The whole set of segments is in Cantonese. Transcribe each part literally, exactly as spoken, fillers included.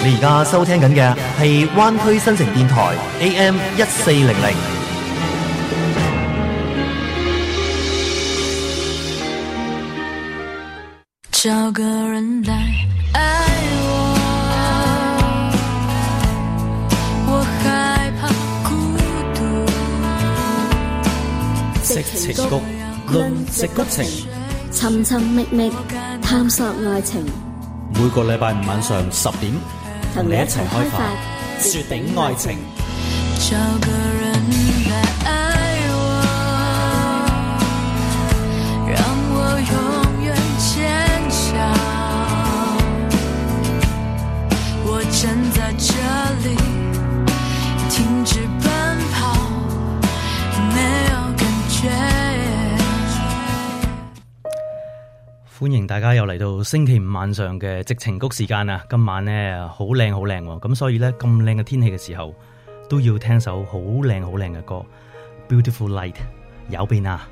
你而家收聽緊嘅係灣區新城電台 A M 一四零零。 找個人來愛我，我害怕孤獨。 矽情谷，論矽谷情， 尋尋覓覓探索愛情。 每個禮拜五晚上十點，同你一齊開發絕頂愛情。 找個人來愛我，讓我永遠堅強。我站在這裡，停止奔跑，沒有感覺。 歡迎大家又嚟到星期五晚上嘅矽情谷時間啊！今晚呢好靚好靚喎，咁所以呢，咁靚嘅天氣嘅時候都要聽首好靚好靚嘅歌 Beautiful Light 有變啊！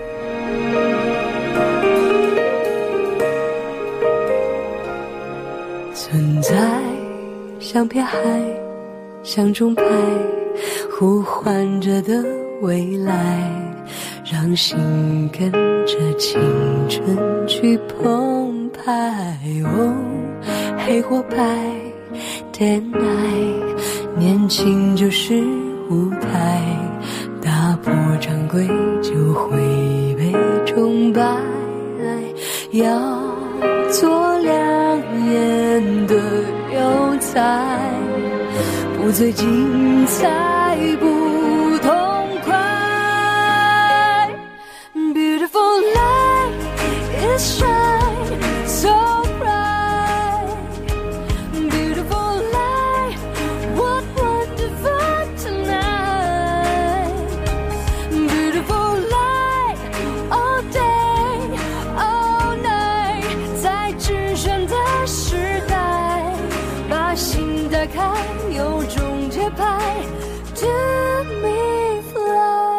存在像片海，像鐘牌呼喚着的未來，讓心跟着青春去澎湃。哦，黑或白 Day and night， 年輕就是舞台，打破常規就會被崇拜。要做兩眼的有才，不最精彩不痛快。 Beautiful light is shine so bright. Beautiful light, what wonderful tonight. Beautiful light, all day, all night. 在直選的時代，把心打開，有種節拍 To me fly。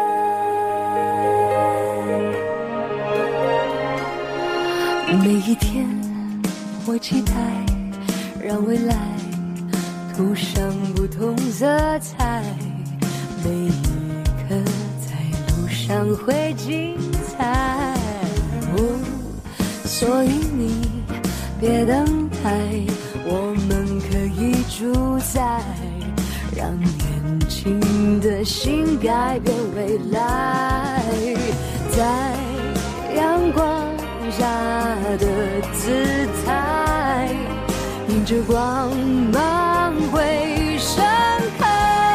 每一天我期待，讓未來塗上不同色彩，每一刻在路上會精彩。哦，所以你別等待，我們可以主宰，讓年輕的心改變未來。在陽光下的姿態，迎着光芒會盛開。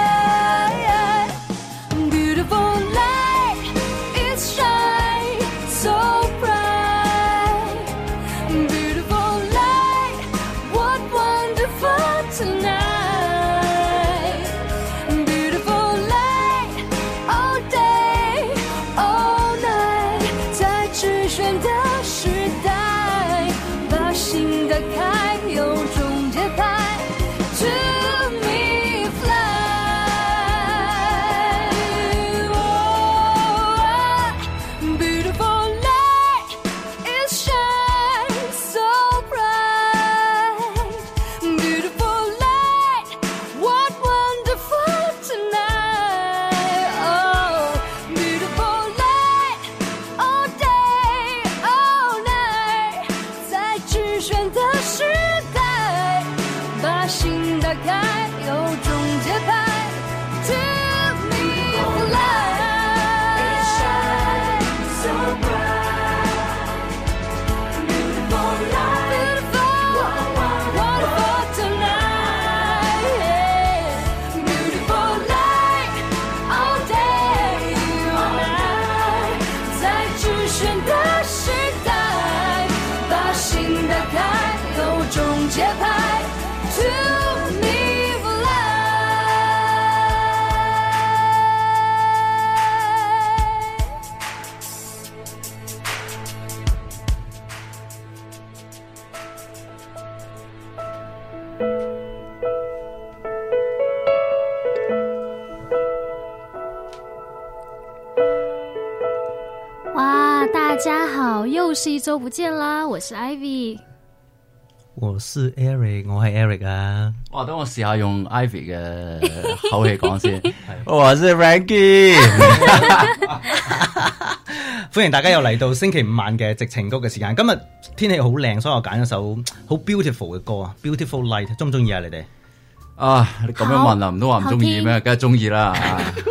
Beautiful light is shine so bright. Beautiful light, what wonderful tonight. Beautiful light, all day, all night. 在直選的時代，把心打開，有種節拍 To me fly。 Oh, beautiful light is shine so bright. Beautiful light, what wonderful tonight. Oh, beautiful light, all day, all night. 在直選的時代，把心打開，有種節拍 To me fly。 So bright, beautiful light, wonderful tonight. Beautiful light, all day, all night. 在直選的時代，把心打開，有種節拍 To me fly。 哇，大家好，又是一周不見啦！我是 Ivy。 我是 Eric， 我係 Eric 啊。 哇，等我試下用 Ivy 嘅口氣講先。我是 Frankie。 歡迎大家又嚟到星期五晚嘅矽情谷嘅時間。今日天氣好靚，所以我揀咗首好 beautiful 嘅歌啊 ，Beautiful Light， 中唔中意啊？你哋啊，你咁樣問啊，唔通話唔中意咩？梗係中意啦。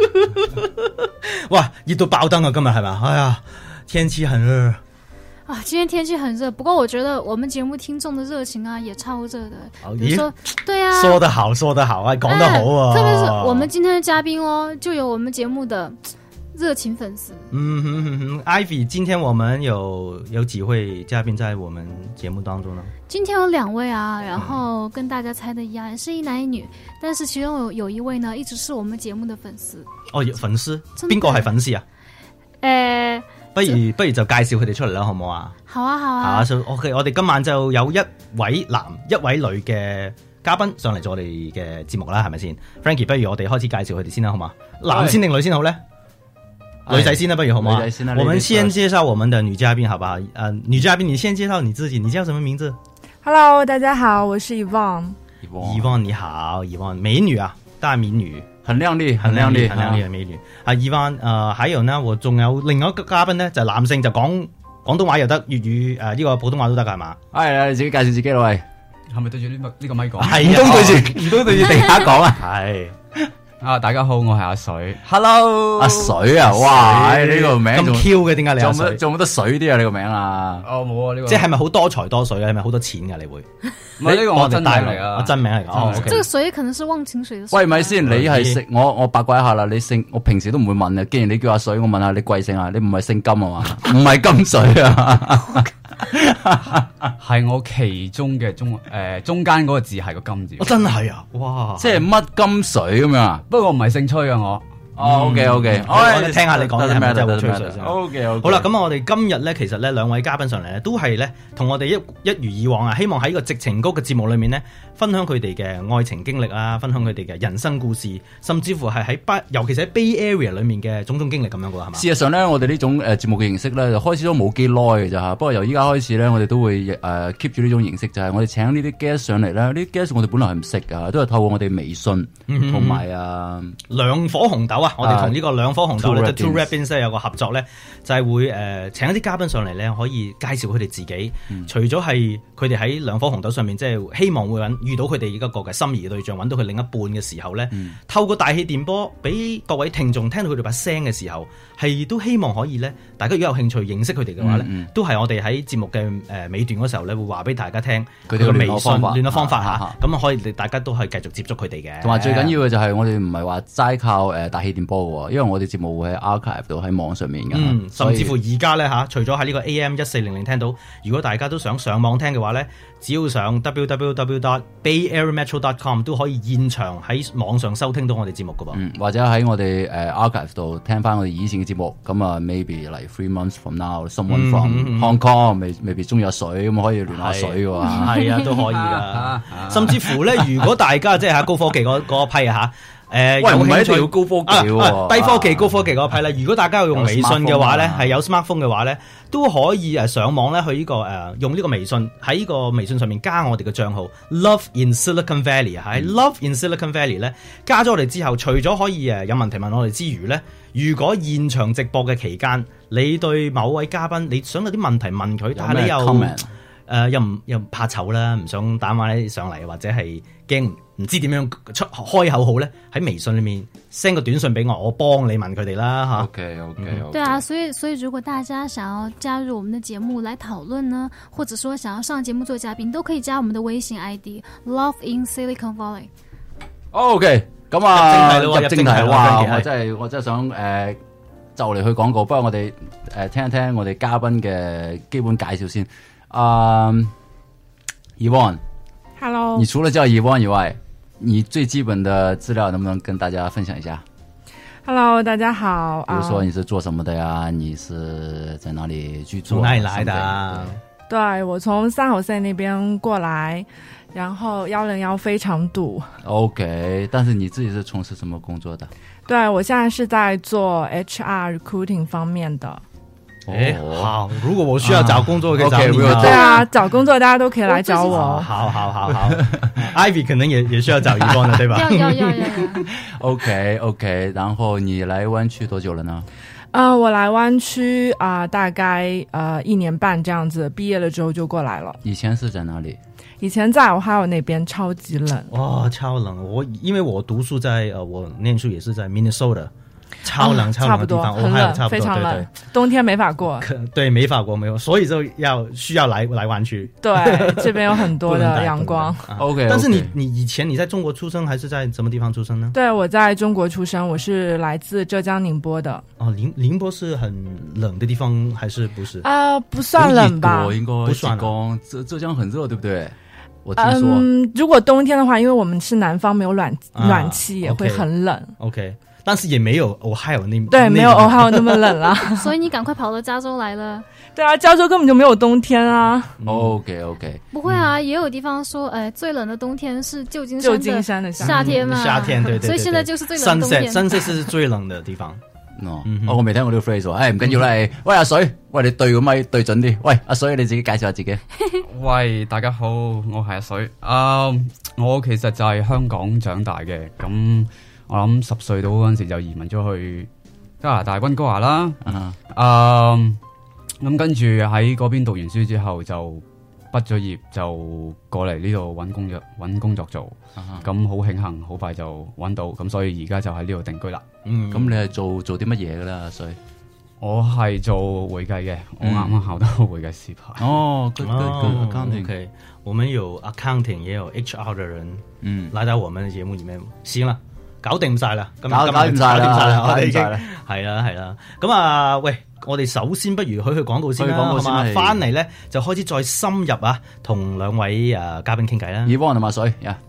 哇，熱到爆燈啊！今日係咪？哎呀，天氣很熱。 啊，今天天氣很熱，不過我覺得我們節目聽眾的熱情啊，也超熱的。比如說，對啊， 說得好，說得好啊，講得好啊。 特別是我們今天的嘉賓哦，就有我們節目的熱情粉絲。 嗯哼哼哼 ，Ivy， 今天我們有有幾位嘉賓在我們節目當中呢？ 今天有兩位啊，然後跟大家猜的一樣，是一男一女，但是其中有有一位呢，一直是我們節目的粉絲。 哦，粉絲，邊個係粉絲啊？ 誒。 不如不如就介紹佢哋出嚟啦，好唔好啊？ 好啊，好啊。 好啊 ，OK， 我哋今晚就有一位男一位女嘅嘉賓上嚟做我哋嘅節目啦，係咪先 ？Frankie， 不如我哋開始介紹佢哋先啦，好嘛？男先定女先好咧？女仔先啦，不如好嘛？女仔先啦。我們先介紹我們的女嘉賓，好吧？呃，女嘉賓，你先介紹你自己，你叫什麼名字 ？Hello， 大家好，我是 Yvonne。Yvonne， 你好 ，Yvonne， 美女啊，大美女。 很靚麗，很靚麗， 很靚麗嘅美女。啊，Yvonne，誒，還有呢，我仲有另外一個嘉賓呢，就係男性，就講廣東話又得，粵語誒呢個普通話都得㗎，係嘛？ 係，你自己介紹自己啦，喂， 係咪對住呢個呢個咪講？ 係， 唔通對住唔通對住地下講啊？係。 啊！大家好，我係阿水。 Hello， 阿水啊！哇，呢個名咁 Q 嘅，點解你阿水？ 仲冇得水啲啊？你個名啊？ 哦，冇啊！呢個即係咪好多才多水啊？係咪好多錢噶？你會？ 唔係呢個我真名嚟啊！ 我真名嚟噶。哦， 這個水可能是忘情水的水。 喂，咪先，你係姓我？我八卦一下啦，你姓我平時都唔會問啊。既然你叫阿水，我問下你貴姓啊？你唔係姓金啊嘛？唔係金水啊？ 係我其中嘅中誒中間嗰個字係個金字。 我真係啊！哇！ 即係乜金水咁樣啊？ 不過我唔係姓崔啊我。 哦 ，OK OK， 我哋聽下你講啲咩，真係好吹水先。 OK OK， 好啦，咁我哋今日咧，其實咧兩位嘉賓上嚟咧，都係咧同我哋一一如以往啊，希望喺個矽情谷嘅節目裏面咧，分享佢哋嘅愛情經歷啊，分享佢哋嘅人生故事，甚至乎係喺巴，尤其是喺 Bay Area 裏面嘅種種經歷咁樣噶，係嘛？ 事實上咧，我哋呢種誒節目嘅形式咧，就開始都冇幾耐嘅咋吓。不過由依家開始咧，我哋都會誒 keep 住呢種形式，就係我哋請呢啲 guest 上嚟咧，呢啲 guest 我哋本來係唔識噶，都係透過我哋微信同埋啊兩火紅豆啊，我哋同呢個兩。兩顆紅豆咧，就 Two Red Beans 咧有個合作咧，就係會誒、呃、請一啲嘉賓上嚟咧，可以介紹佢哋自己。嗯、除咗係佢哋喺兩顆紅豆上面，即係希望會揾遇到佢哋一個嘅心儀嘅對象，揾到佢另一半嘅時候咧，嗯、透過大氣電波俾各位聽眾聽到佢哋把聲嘅時候，係都希望可以咧，大家如果有興趣認識佢哋嘅話咧，嗯嗯、都係我哋喺節目嘅誒尾段嗰時候咧，會話俾大家聽佢哋嘅微信聯絡方法嚇，咁啊可以大家都可以繼續接觸佢哋嘅。 同埋最緊要嘅就係我哋唔係話齋靠誒大氣電波嘅喎，因為我哋節目會喺 archive 度喺網上面嘅， 嗯，甚至乎而家咧嚇，除咗喺呢個 A M 一四零零聽到，如果大家都想上網聽嘅話咧，只要上 w w w dot bay area metro dot com 都可以現場喺網上收聽到我哋節目噶噃， 嗯，或者喺我哋誒 archive 度聽翻我哋以前嘅節目，咁啊 maybe like three months from now，someone from Hong Kong，未未必中意阿水，咁可以聯下水嘅喎， 係啊都可以噶，甚至乎咧，如果大家即係喺高科技嗰嗰一批啊嚇。誒， 喂，唔係一定要高科技喎， 啊啊，低科技高科技嗰批咧。如果大家要用微信嘅話咧，係有 smartphone 嘅話咧，都可以誒上網咧去呢個誒用呢個微信喺呢個微信上面加我哋嘅賬號 Love in Silicon Valley 喺 Love in Silicon Valley 咧加咗我哋之後，除咗可以誒有問題問我哋之餘咧，如果現場直播嘅期間，你對某位嘉賓你想有啲問題問佢，但係你又誒、呃、又唔又怕醜啦，唔想打電話上嚟，或者係驚唔知點樣出開口好咧，喺微信裏面 send 個短信俾我，我幫你問佢哋啦嚇。 OK OK OK。 對啊，所以所以如果大家想要加入我們的節目來討論呢，或者說想要上節目做嘉賓，都可以加我們的微信 I D Love in Silicon Valley。 OK， 咁啊入正題啦，哇！我真係我真係想誒、呃、就嚟去廣告，不過我哋誒、呃、聽一聽我哋嘉賓嘅基本介紹先。啊、呃、，Yvonne，Hello， 你除了叫 Yvonne 以外，你最基本的資料能不能跟大家分享一下 ？Hello， 大家好。 比如說你是做什麼的呀？你是在哪裡居住？ 從哪裡來的啊？ 對，我從三號線那邊過來，然後幺零幺非常堵。 OK， 但是你自己是從事什麼工作的？ 對，我現在是在做 H R recruiting 方面的。 哎，好，如果我需要找工作，可以找你啊。 对啊，找工作大家都可以来找我。 好好好好，Ivy 可能也也需要找一方的，对吧？ 要要要要。 OK OK， 然后你来湾区多久了呢？ 呃，我来湾区啊、呃，大概呃一年半这样子，毕业了之后就过来了。 以前是在哪里？ 以前在我还有那边超级冷。 哇，超冷！我因为我读书在呃，我念书也是在 Minnesota。超冷、哦、超冷的地方， 很冷，差不多非常冷，对对，冬天没法过， 对，没法过，没有，所以就要需要来来湾区。 对，这边有很多的阳光。 OK， 但是你你以前你在中国出生还是在什么地方出生呢？ 对，我在中国出生，我是来自浙江宁波的。 哦，宁宁波是很冷的地方还是不是？ 啊、呃，不算冷吧， 应该不算冷。浙浙江很热，对不对？我听说。 嗯，如果冬天的话，因为我们是南方，没有暖、啊、暖气，也会很冷。 OK。但是也没有Ohio那对，没有Ohio那么冷啦。 所以你赶快跑到加州来了。 对啊，加州根本就没有冬天啊。 嗯、OK OK。 不会啊，也有地方说，哎，最冷的冬天是旧金旧金山的夏天嘛。 夏天对 对, 对, 对。 所以现在就是最冷的冬天。 Sunset Sunset 是最冷的地方。 哦，嗯、我未聽過呢個 phrase 喎。誒唔緊要啦，嗯、喂阿水，喂你對個咪對準啲。喂阿水，你自己介紹下自己。 喂，大家好，我係阿水。啊、uh, ，我其實就係香港長大嘅，咁。我諗十歲到嗰陣時就移民咗去加拿大溫哥華啦，啊、uh-huh. 咁、um, 跟住喺嗰邊讀完書之後就畢咗業就過嚟呢度揾工作揾工作做，咁好慶幸好快就揾到，咁所以而家就喺呢度定居啦。 嗯，咁你係做做啲乜嘢㗎啦，阿水？ 我係做會計嘅，我啱啱考到會計師牌。 哦 ，good good good accounting。OK， 我們有 accounting，也有 H R 的人，嗯，來到我們的節目裡面，行啦。搞掂晒啦，咁搞搞掂晒啦，我哋已經係啦係啦。咁啊，喂，我哋首先不如去去廣告先啦，好嘛？翻嚟咧就開始再深入啊，同兩位誒嘉賓傾偈啦。 以汪同埋水呀。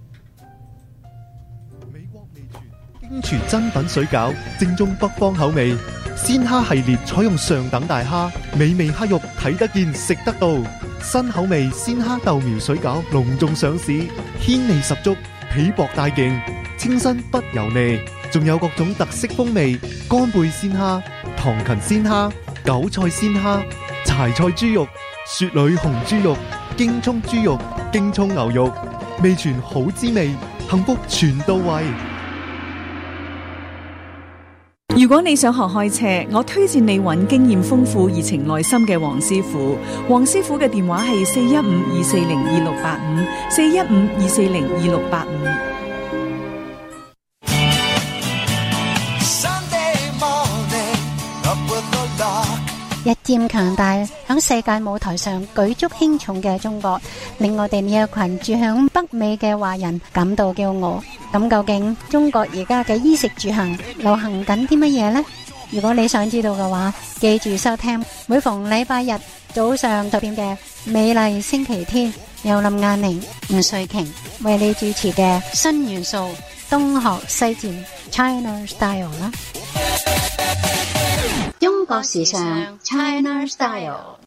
美國味全京泉珍品水餃，正宗北方口味，鮮蝦系列採用上等大蝦，美味蝦肉睇得見食得到，新口味鮮蝦豆苗水餃隆重上市，鮮味十足，皮薄帶勁。清新不油膩，仲有各種特色風味，乾貝鮮蝦、唐芹鮮蝦、韭菜鮮蝦、柴菜豬肉、雪裏紅豬肉、京葱豬肉、京葱牛肉，味全好滋味，幸福全到位。 如果你想學開車，我推薦你揾經驗豐富、熱情耐心嘅黃師傅。黃師傅嘅電話係四一五二四零二六八五，四一五二四零二六八五。 日漸強大，響世界舞台上舉足輕重嘅中國，令我哋呢一群住響北美嘅華人感到驕傲。咁究竟中國而家嘅衣食住行流行緊啲乜嘢呢？如果你想知道嘅話，記住收聽每逢禮拜日早上十點嘅美麗星期天，由林亞寧、吳瑞瓊為你主持嘅新元素東學西漸 China Style 啦。中國時尚 China Style。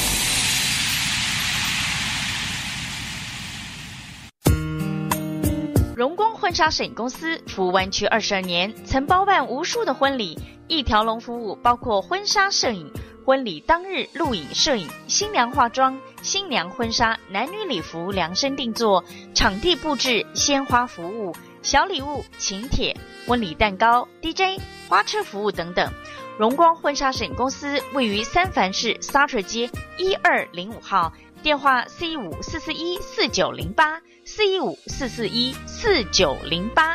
荣光婚纱摄影公司服务湾区二十二年，曾包办无数的婚礼，一条龙服务包括婚纱摄影、婚礼当日录影摄影、新娘化妆、新娘婚纱、男女礼服量身定做、场地布置、鲜花服务、小礼物、请帖、婚礼蛋糕、D J、花车服务等等。荣光婚纱摄影公司位于三藩市沙特街一二零五号，电话四一五四四一四九零八，四一五四四一四九零八。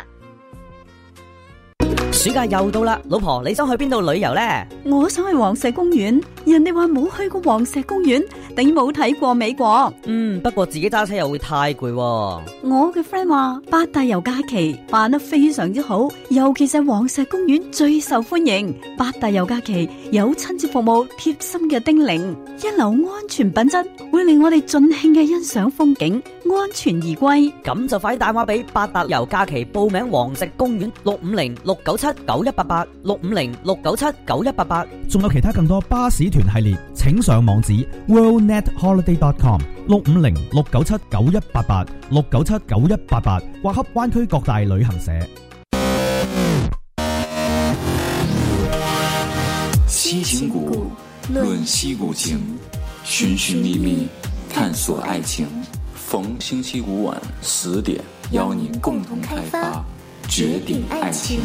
暑假又到啦，老婆你想去邊度旅遊呢？ 我想去黃石公園，人哋話冇去過黃石公園，等於冇睇過美國。 嗯，不過自己揸車又會太攰喎。 我嘅 friend 話八大遊假期辦得非常之好，尤其是黃石公園最受歡迎。八大遊假期有親切服務、貼心嘅叮嚀，一流安全品質，會令我哋盡興嘅欣賞風景，安全而歸。 咁就快啲打電話俾八大遊假期報名黃石公園六五零六九七九一八八六五零六九七九一八八， 仲有其他更多巴士團系列，請上網址 world net holiday dot com 六五零六九七九一八八六九七九一八八，或洽灣區各大旅行社。 七情谷论西古情，寻寻觅觅，探索爱情。逢星期五晚十点，邀您共同开发，绝顶爱情。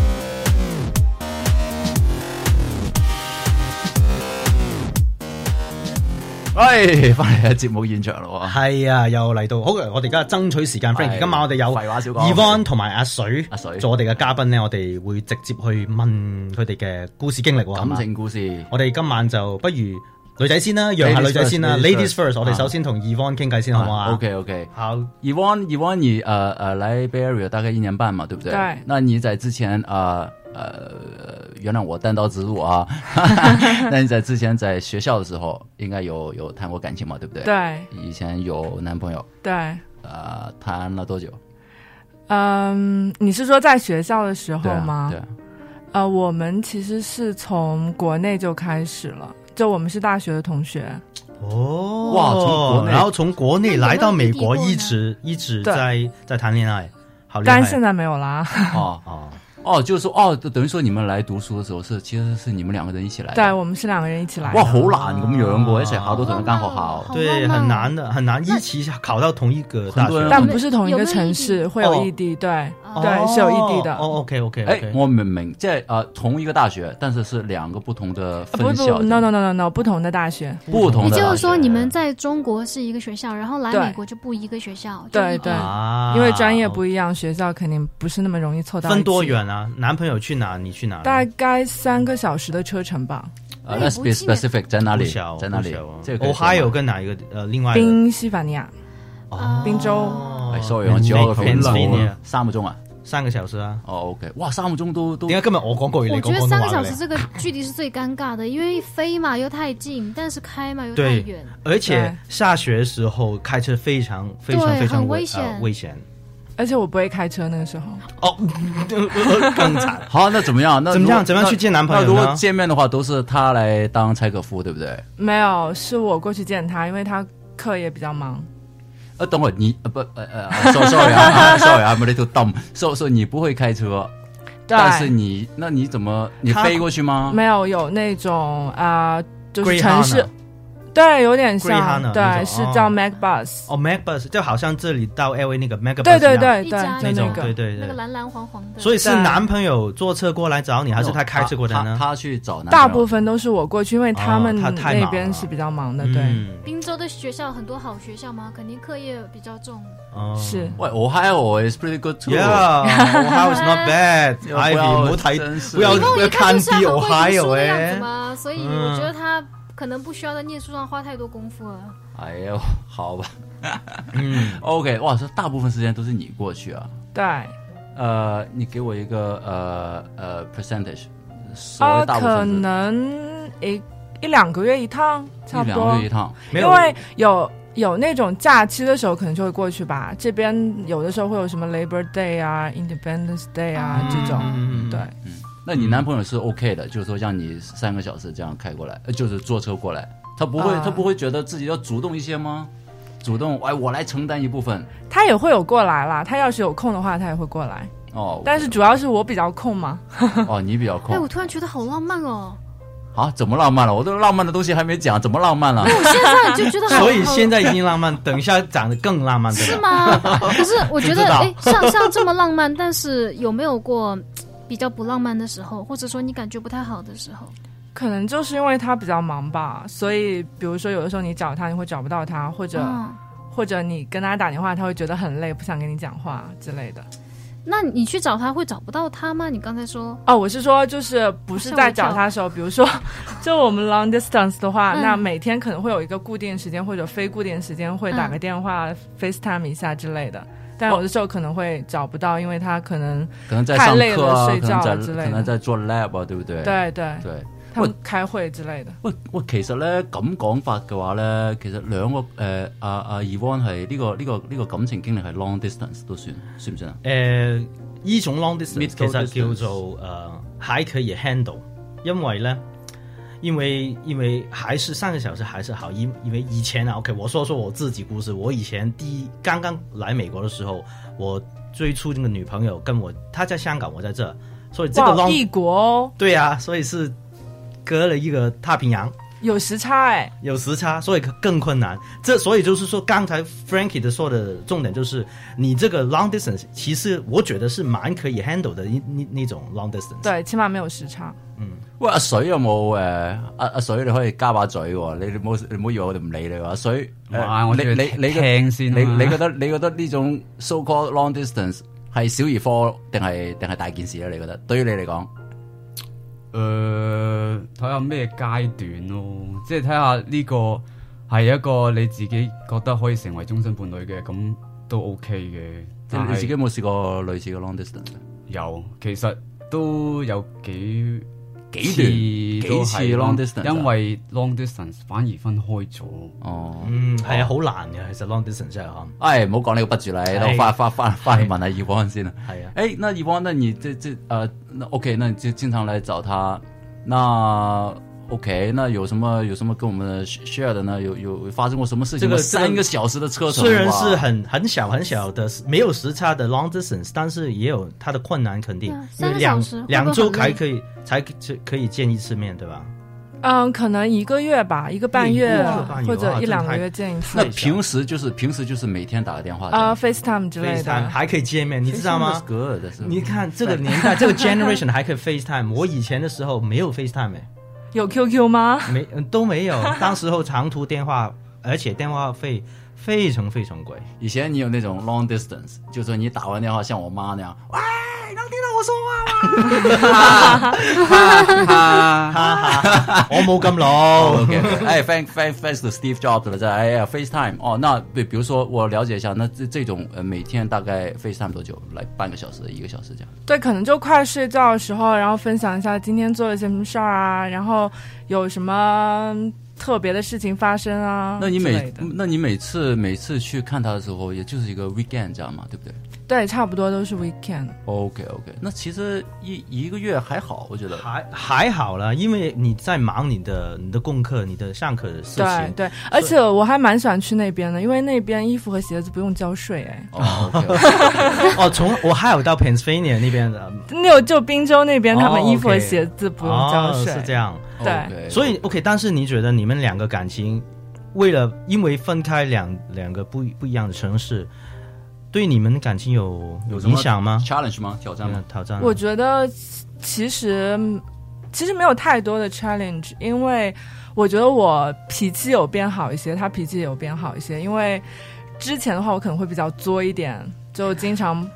喂，翻嚟喺節目現場咯喎。 係啊，又嚟到，好嘅，我哋而家爭取時間 ，Frank。今晚我哋有廢話少講 Yvonne 同埋阿水， 阿水做我哋嘅嘉賓咧，我哋會直接去問佢哋嘅故事經歷喎， 感情故事。 我哋今晚就不如女仔先啦，讓下女仔先啦 ，Ladies first。我哋首先同 Yvonne 傾偈先，好唔好啊 ？OK OK， 好。 Yvonne Yvonne，你呃呃來 Bay Area 大概一年半嘛，對不對？ 對。 那你在之前啊？呃，原諒我單刀直入啊。那你在之前在學校的時候，應該有有談過感情嘛，對不對？ 對。 以前有男朋友。 對。 呃，談了多久？ 嗯，你是說在學校的時候嗎？ 對啊。對啊。 呃，我們其實是從國內就開始了，就我們是大學的同學。 哦， 哇，從國內， 然後從國內來到美國，一直一直在在談戀愛，好厲害。 但係現在沒有啦。 哦哦。哦，就是說，哦，等於說你們來讀書的時候是，其實是你們兩個人一起來的。 對，我們是兩個人一起來的。 哇，好難咁樣喎，一齊考到同一間學校。 對，很難的，很難一起考到同一個大學。 但不是同一個城市，會有異地，對，對，是有異地的。 哦，OK OK。 哎，我明明，即係呃同一個大學，但是是兩個不同的分校。 不不 ，no no no no no，不同的大學， 不同的。 也就是說，你們在中國是一個學校，然後來美國就不一個學校。 對對，因為專業不一樣，學校肯定不是那麼容易湊到。 分多遠啊？男朋友去哪？你去哪？ 大概三個小時的車程吧。 呃 ，Let's be specific，在哪裡？在哪裡？ 這個 Ohio 跟哪一個？呃，另外賓夕法尼亞，賓州。 sorry，我只有偏路，三個鐘啊， 三個小時啊。 哦 ，OK，哇，三個鐘都都。 點解今日我講國語，你講廣東話？ 我覺得三個小時這個距離是最尷尬的，因為飛嘛又太近，但是開嘛又太遠。 而且下學的時候開車非常非常非常危險， 危險。 而且我不會開車，那個時候哦，更慘。 好，那怎麼樣？那怎麼樣？怎麼樣去見男朋友呢？ 如果見面的話，都是他來當柴可夫，對不對？ 沒有，是我過去見他，因為他課也比較忙。 呃，等會你呃不呃呃 ，sorry 啊 ，sorry 啊，I'm a little dumb。所所以你不會開車，但是你那你怎麼你飛過去嗎？ 沒有，有那種啊，就是城市。對，有點像，對，是叫 MacBus。 哦 ，MacBus 就好像這裡到 L A 那個 MacBus。 對對對對， 那種，對對對， 那個藍藍黃黃的。 所以是男朋友坐車過來找你，還是他開車過來呢？ 他去找男朋友。 大部分都是我過去，因為他們那邊是比較忙的。對。 賓州的學校很多好學校嘛，肯定課業比較重。 是。 喂 ，Ohio is pretty good too。 Yeah，Ohio is not bad。Ivy，唔好睇，不要不要看低 Ohio 誒。 所以我覺得他。可能不需要在念書上花太多功夫了。 哎呦，好吧。嗯 ，OK， 哇，這大部分時間都是你過去啊？ 對。 呃，你給我一個呃呃 percentage。 啊，可能一一兩個月一趟，差不多。 一兩個月一趟， 因為有有那種假期的時候，可能就會過去吧。這邊有的時候會有什麼 Labor Day 啊、Independence Day 啊、嗯、這種，嗯、對。 嗯那你男朋友是 OK 的，就是說讓你三個小時這樣開過來，就是坐車過來，他不會，呃、他不會覺得自己要主動一些嗎？主動，哎，我來承擔一部分。 他也會有過來啦，他要是有空的話，他也會過來。 哦， 但是主要是我比較空嘛。 哦，你比較空。 哎，我突然覺得好浪漫哦。 啊，怎麼浪漫了？我都浪漫的東西還沒講，怎麼浪漫了？ 我現在就覺得好， 所以現在已經浪漫，等一下講得更浪漫，對吧？ 是嗎？可是我覺得，哎，像像這麼浪漫，但是有沒有過？比較不浪漫的時候，或者說你感覺不太好的時候， 可能就是因為他比較忙吧，所以比如說有的時候你找他，你會找不到他，或者、嗯、或者你跟他打電話，他會覺得很累，不想跟你講話之類的。 那你去找他會找不到他嗎？你剛才說哦，我是說就是不是在找他的時候，比如說就我們 long distance 的話、嗯、那每天可能會有一個固定時間或者非固定時間會打個電話、嗯、FaceTime 一下之類的，但有的時候可能會找不到，因為他可能太累了睡覺了之類的， 可能在做 lab 啊，對不對？ 對對對， 他們開會之類的。 喂喂，其實咧咁講法嘅話咧，其實兩個誒阿阿 Yvonne 係呢個呢、這個呢、這個感情經歷係 long distance 都算算唔算啊？ 誒、呃，呢種 long distance 其實叫做誒、呃、還可以 handle，因為咧。因為因為還是三個小時還是好，因因為以前啊 ，OK， 我說說我自己故事。我以前第一剛剛來美國的時候，我最初那個女朋友跟我，她在香港，我在這，所以這個 long 異國， 對啊，所以是隔了一個太平洋。 有时差哎， 有时差，所以更困难。这所以就是说，刚才 Frankie 的說的重點就是，你這個 long distance 其實我覺得是蠻可以 handle 的那那種 long distance。 對，起碼沒有時差。 嗯，喂，阿水有冇誒？阿阿水你可以加把嘴喎，你你冇你唔好以為我哋唔理你喎。阿水， 誒，我你你你聽先， 你你覺得你覺得呢種 so called long distance 係小兒科定係定係大件事咧？你覺得對於你嚟講？ 誒，睇下咩階段咯，即係睇下呢個係一個你自己覺得可以成為終身伴侶嘅，咁都 OK 嘅。 即係你自己有冇試過類似嘅 long distance？ 有，其實都有幾幾段幾次 long distance， 因為 long distance 反而分開咗。 哦， 嗯，係啊，好難嘅，其實 long distance 真係嚇。 哎，唔好講呢個不住啦，我翻翻翻翻去問下Yvonne先啦。 係啊， 哎，那Yvonne，那你這這呃，那 OK，那你就經常來找他，那 OK，那有什麼有什麼跟我們 share 的呢？有有發生過什麼事情？ 這個三個小時的車程， 雖然是很很小很小的，沒有時差的 long distance，但是也有它的困難，肯定。 三個小時， 兩周才可以才可以見一次面，對吧？ 嗯，可能一個月吧，一個半月或者一兩個月見一次。 那平時就是平時就是每天打個電話啊、呃、，FaceTime 之類的， FaceTime 還可以見面，你知道嗎？ good， 你看這個年代，這個 generation 還可以 FaceTime， 我以前的時候沒有 FaceTime 誒。 有 Q Q 嗎？ 沒，都沒有。當時候長途電話，而且電話費非常非常貴。 以前你有那種 long distance，就是說你打完電話，像我媽那樣，喂，能聽到我說話嗎？ 我冇咁老。 OK， 哎 ，thank thank thanks to Steve Jobs 了，在哎呀 FaceTime 哦，那比比如說我了解一下，那這這種呃每天大概 FaceTime 多久？來半個小時、一個小時這樣？ 對，可能就快睡覺的時候，然後分享一下今天做了些什麼事兒啊，然後有什麼特別的事情發生啊。 那你每那你每次每次去看他的時候，也就是一個 weekend 這樣嘛，對不對？ 對，差不多都是 weekend。 OK OK，那其實一一個月還好，我覺得還還好啦，因為你在忙你的你的功課、你的上課的事情。 對對，而且我還蠻喜歡去那邊的，因為那邊衣服和鞋子不用交稅誒。 哦 OK OK， 哦，從我還有到 Pennsylvania 那邊的， 那有就賓州那邊，他們衣服和鞋子不用交稅。 哦，是這樣。 對 ，okay， 所以 OK， 但是你覺得你們兩個感情為了因為分開兩兩個不不一樣的城市，對你們感情有有影響嗎 ？challenge 嗎？挑戰嗎？ 挑戰。 我覺得其實其實沒有太多的 challenge，因為我覺得我脾氣有變好一些，他脾氣也有變好一些。因為之前的話，我可能會比較作一點，就經常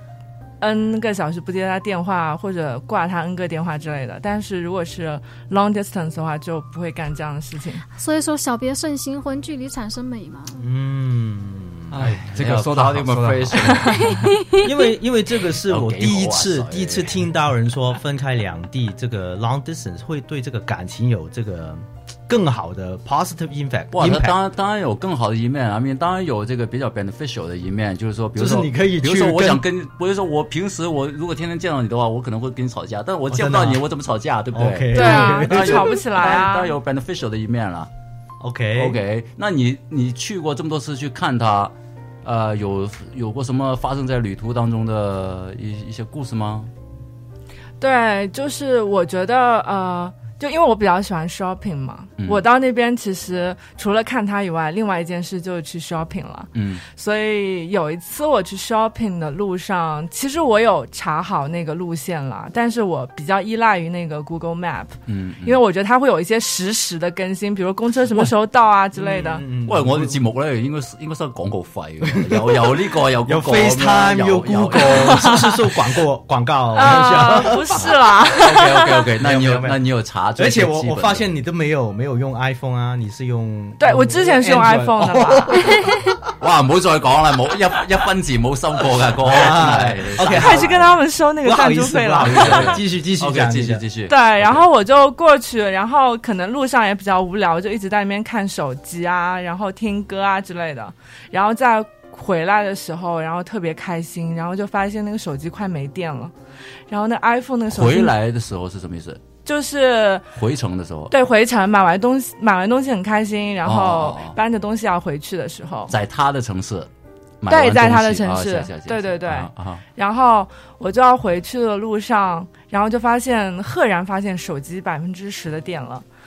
N 個小時不接他電話，或者掛他 N 個電話之類的。但是如果是 long distance 的話，就不會幹這樣的事情。 所以說小別勝新婚，距離產生美嘛。 嗯。 哎，這個說得好， 因為因為這個是我第一次第一次聽到人說分開兩地，這個 long distance 會對這個感情有這個更好的 positive impact。 哇，那當然當然有更好的一面啊，面當然有這個比較 beneficial 的一面，就是說，比如說， 就是你可以， 比如說我想跟，比如說我平時我如果天天見到你的話，我可能會跟你吵架，但是我見不到你，我怎麼吵架，對不對？ 對啊，就吵不起來啊。 當然有 beneficial 的一面啦。 OK OK， 那你你去過這麼多次去看他，呃，有有過什麼發生在旅途當中的一一些故事嗎？ 對，就是我覺得呃。就因為我比較喜歡 shopping 嘛，嗯、我到那邊其實除了看他以外，另外一件事就是去 shopping 了。嗯，所以有一次我去 shopping 的路上，其實我有查好那個路線了，但是我比較依賴於那個 Google Map。嗯，因為我覺得它會有一些實時的更新，比如公車什麼時候到啊之類的。 嗯嗯、喂，我哋節目咧應該應該收廣告費嘅，有有呢個有有 FaceTime 有 Google， 是不是收廣告廣告？ 啊，不是啦。 OK OK OK， 那你有那你有查？ 而且我我發現你都沒有沒有用 iPhone 啊，你是用？ 對，我之前是用 iPhone 的吧。 哇，唔好再講啦，冇一一分錢冇收過噶，哥。 OK， 開始跟他們收那個贊助費了。 繼續繼續講，繼續繼續。 對，然後我就過去，然後可能路上也比較無聊，就一直在那邊看手機啊，然後聽歌啊之類的。然後在回來的時候，然後特別開心，然後就發現那個手機快沒電了。然後那 iPhone 那個手機回來的時候是什麼意思？ 就是回程的時候， 對，回程買完東西，買完東西很開心，然後搬着東西要回去的時候， 在他的城市， 對，在他的城市， 哦、 對對對、 啊啊， 然後我就要回去的路上，然後就發現，赫然發現手機百分之十的電了。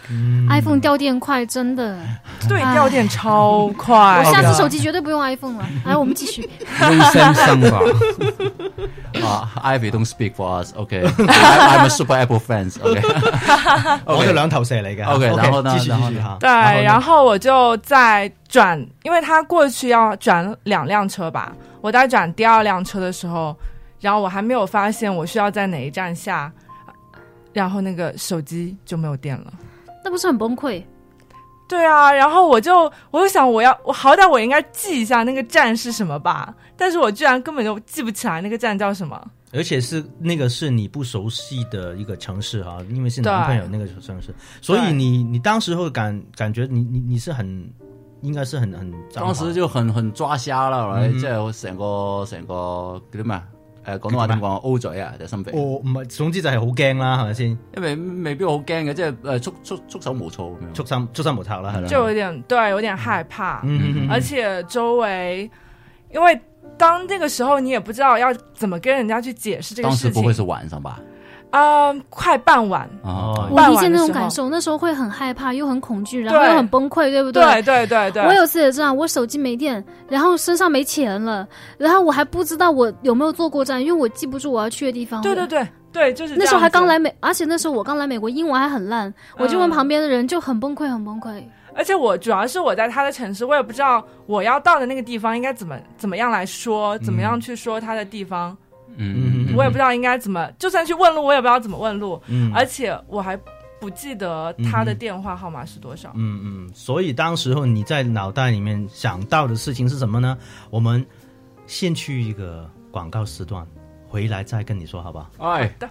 嗯、iPhone 掉电快，真的。 对，掉电超快。 我下次手机绝对不用 iPhone 了。来，我们继续。 用 Samsung 吧。 啊 ，Ivy don't speak for us. OK, I'm a super Apple fans. OK， 我就兩頭蛇嚟嘅。 OK， 然後呢？ 繼續繼續嚇。 對，然後我就再轉，因為他過去要轉兩輛車吧。我在轉第二輛車的時候，然後我還沒有發現我需要在哪一站下，然後那個手機就沒有電了。 那不是很崩潰？ 對啊，然後我就我就想我要我好歹我應該記一下那個站是什麼吧，但是我居然根本就記不起來那個站叫什麼， 而且是那個是你不熟悉的一個城市哈，因為是男朋友那個城市，所以你你當時候感感覺你你你是很應該是很很當時就很很抓瞎啦，嗯、即係成個成個叫啲咩誒廣東話點講 O 嘴啊定心鼻？ 哦，唔係，總之就係好驚啦，係咪先？ 因為未必好驚嘅，即係誒束束束手無措咁樣， 束心束心無策啦，係啦。 就有點對，有點害怕， 嗯， 而且周圍，因為當那個時候你也不知道要怎麼跟人家去解釋這個事情。 當時不會是晚上吧？ 啊、呃，快傍晚哦，我理解那種感受，那時候會很害怕，又很恐懼，然後又很崩潰，對不對？ 對對對對。 我有次也這樣，我手機沒電，然後身上沒錢了，然後我還不知道我有沒有坐過站，因為我記不住我要去的地方。 對對對對，就是那時候還剛來美，而且那時候我剛來美國，英文還很爛，我就問旁邊的人，就很崩潰，很崩潰。 而且我主要是我在他的城市，我也不知道我要到的那個地方應該怎麼怎麼樣來說，怎麼樣去說他的地方。 嗯， 我也不知道應該怎麼，就算去問路，我也不知道怎麼問路。 嗯， 而且我還不記得他的電話號碼是多少。 嗯嗯，所以當時候你在腦袋裡面想到的事情是什麼呢？我們先去一個廣告時段，回來再跟你說，好吧？ 哎， 好的。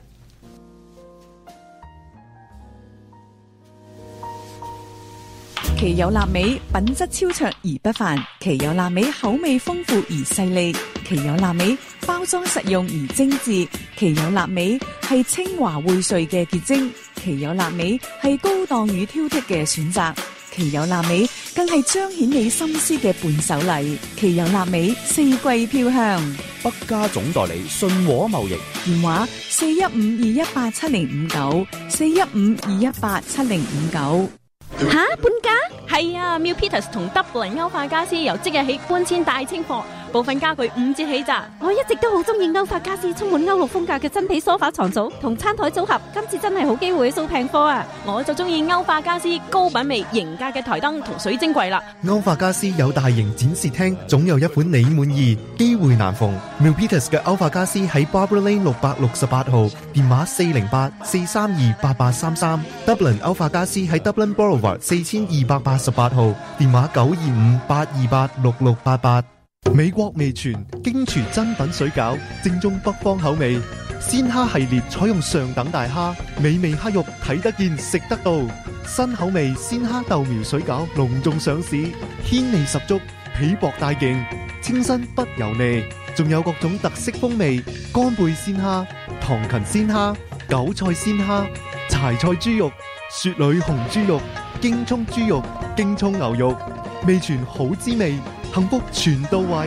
奇有臘味，品質超卓而不凡；奇有臘味，口味豐富而細膩；奇有臘味，包裝實用而精緻；奇有臘味係清華薈萃嘅結晶；奇有臘味係高檔與挑剔嘅選擇；奇有臘味更係彰顯你心思嘅伴手禮。奇有臘味四季飄香， 北家總代理信和貿易， 電話四一五二一八七零五九四一五二一八七零五九。 吓，搬家？係啊 ，Mill Peters 同 Dublin 歐化家私由即日起搬遷大清貨，部分家具五折起咋。我一直都好中意歐化家私充滿歐陸風格嘅真皮梳化床組同餐台組合，今次真係好機會掃平貨啊！我就中意歐化家私高品味型價嘅台燈同水晶櫃啦。 歐化家私有大型展示廳，總有一款你滿意，機會難逢。Mill Peters 嘅歐化家私喺 Barbara Lane 六百六十八號，電話四零八四三二八八三三。Dublin 歐化家私喺 Dublin Boulevard四千二百八十八號，電話九二五八二八六六八八。美國味全京廚珍品水餃，正宗北方口味。鮮蝦系列採用上等大蝦，美味蝦肉睇得見食得到。新口味鮮蝦豆苗水餃隆重上市，鮮味十足，皮薄帶勁，清新不油膩。仲有各種特色風味，乾貝鮮蝦、糖芹鮮蝦、韭菜鮮蝦、柴菜豬肉、雪裏紅豬肉、京葱豬肉、京葱牛肉，味全好滋味，幸福全到位。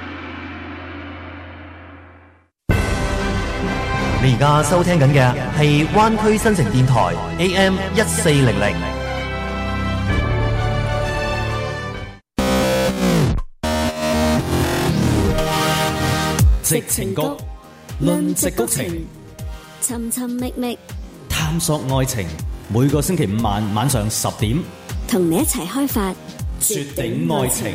你而家收聽緊嘅係灣區新城電台 A M 一四零零。 矽情谷，論矽谷情， 尋尋覓覓， 探索愛情。每個星期五晚晚上十點， 同你一齊開發絕頂愛情。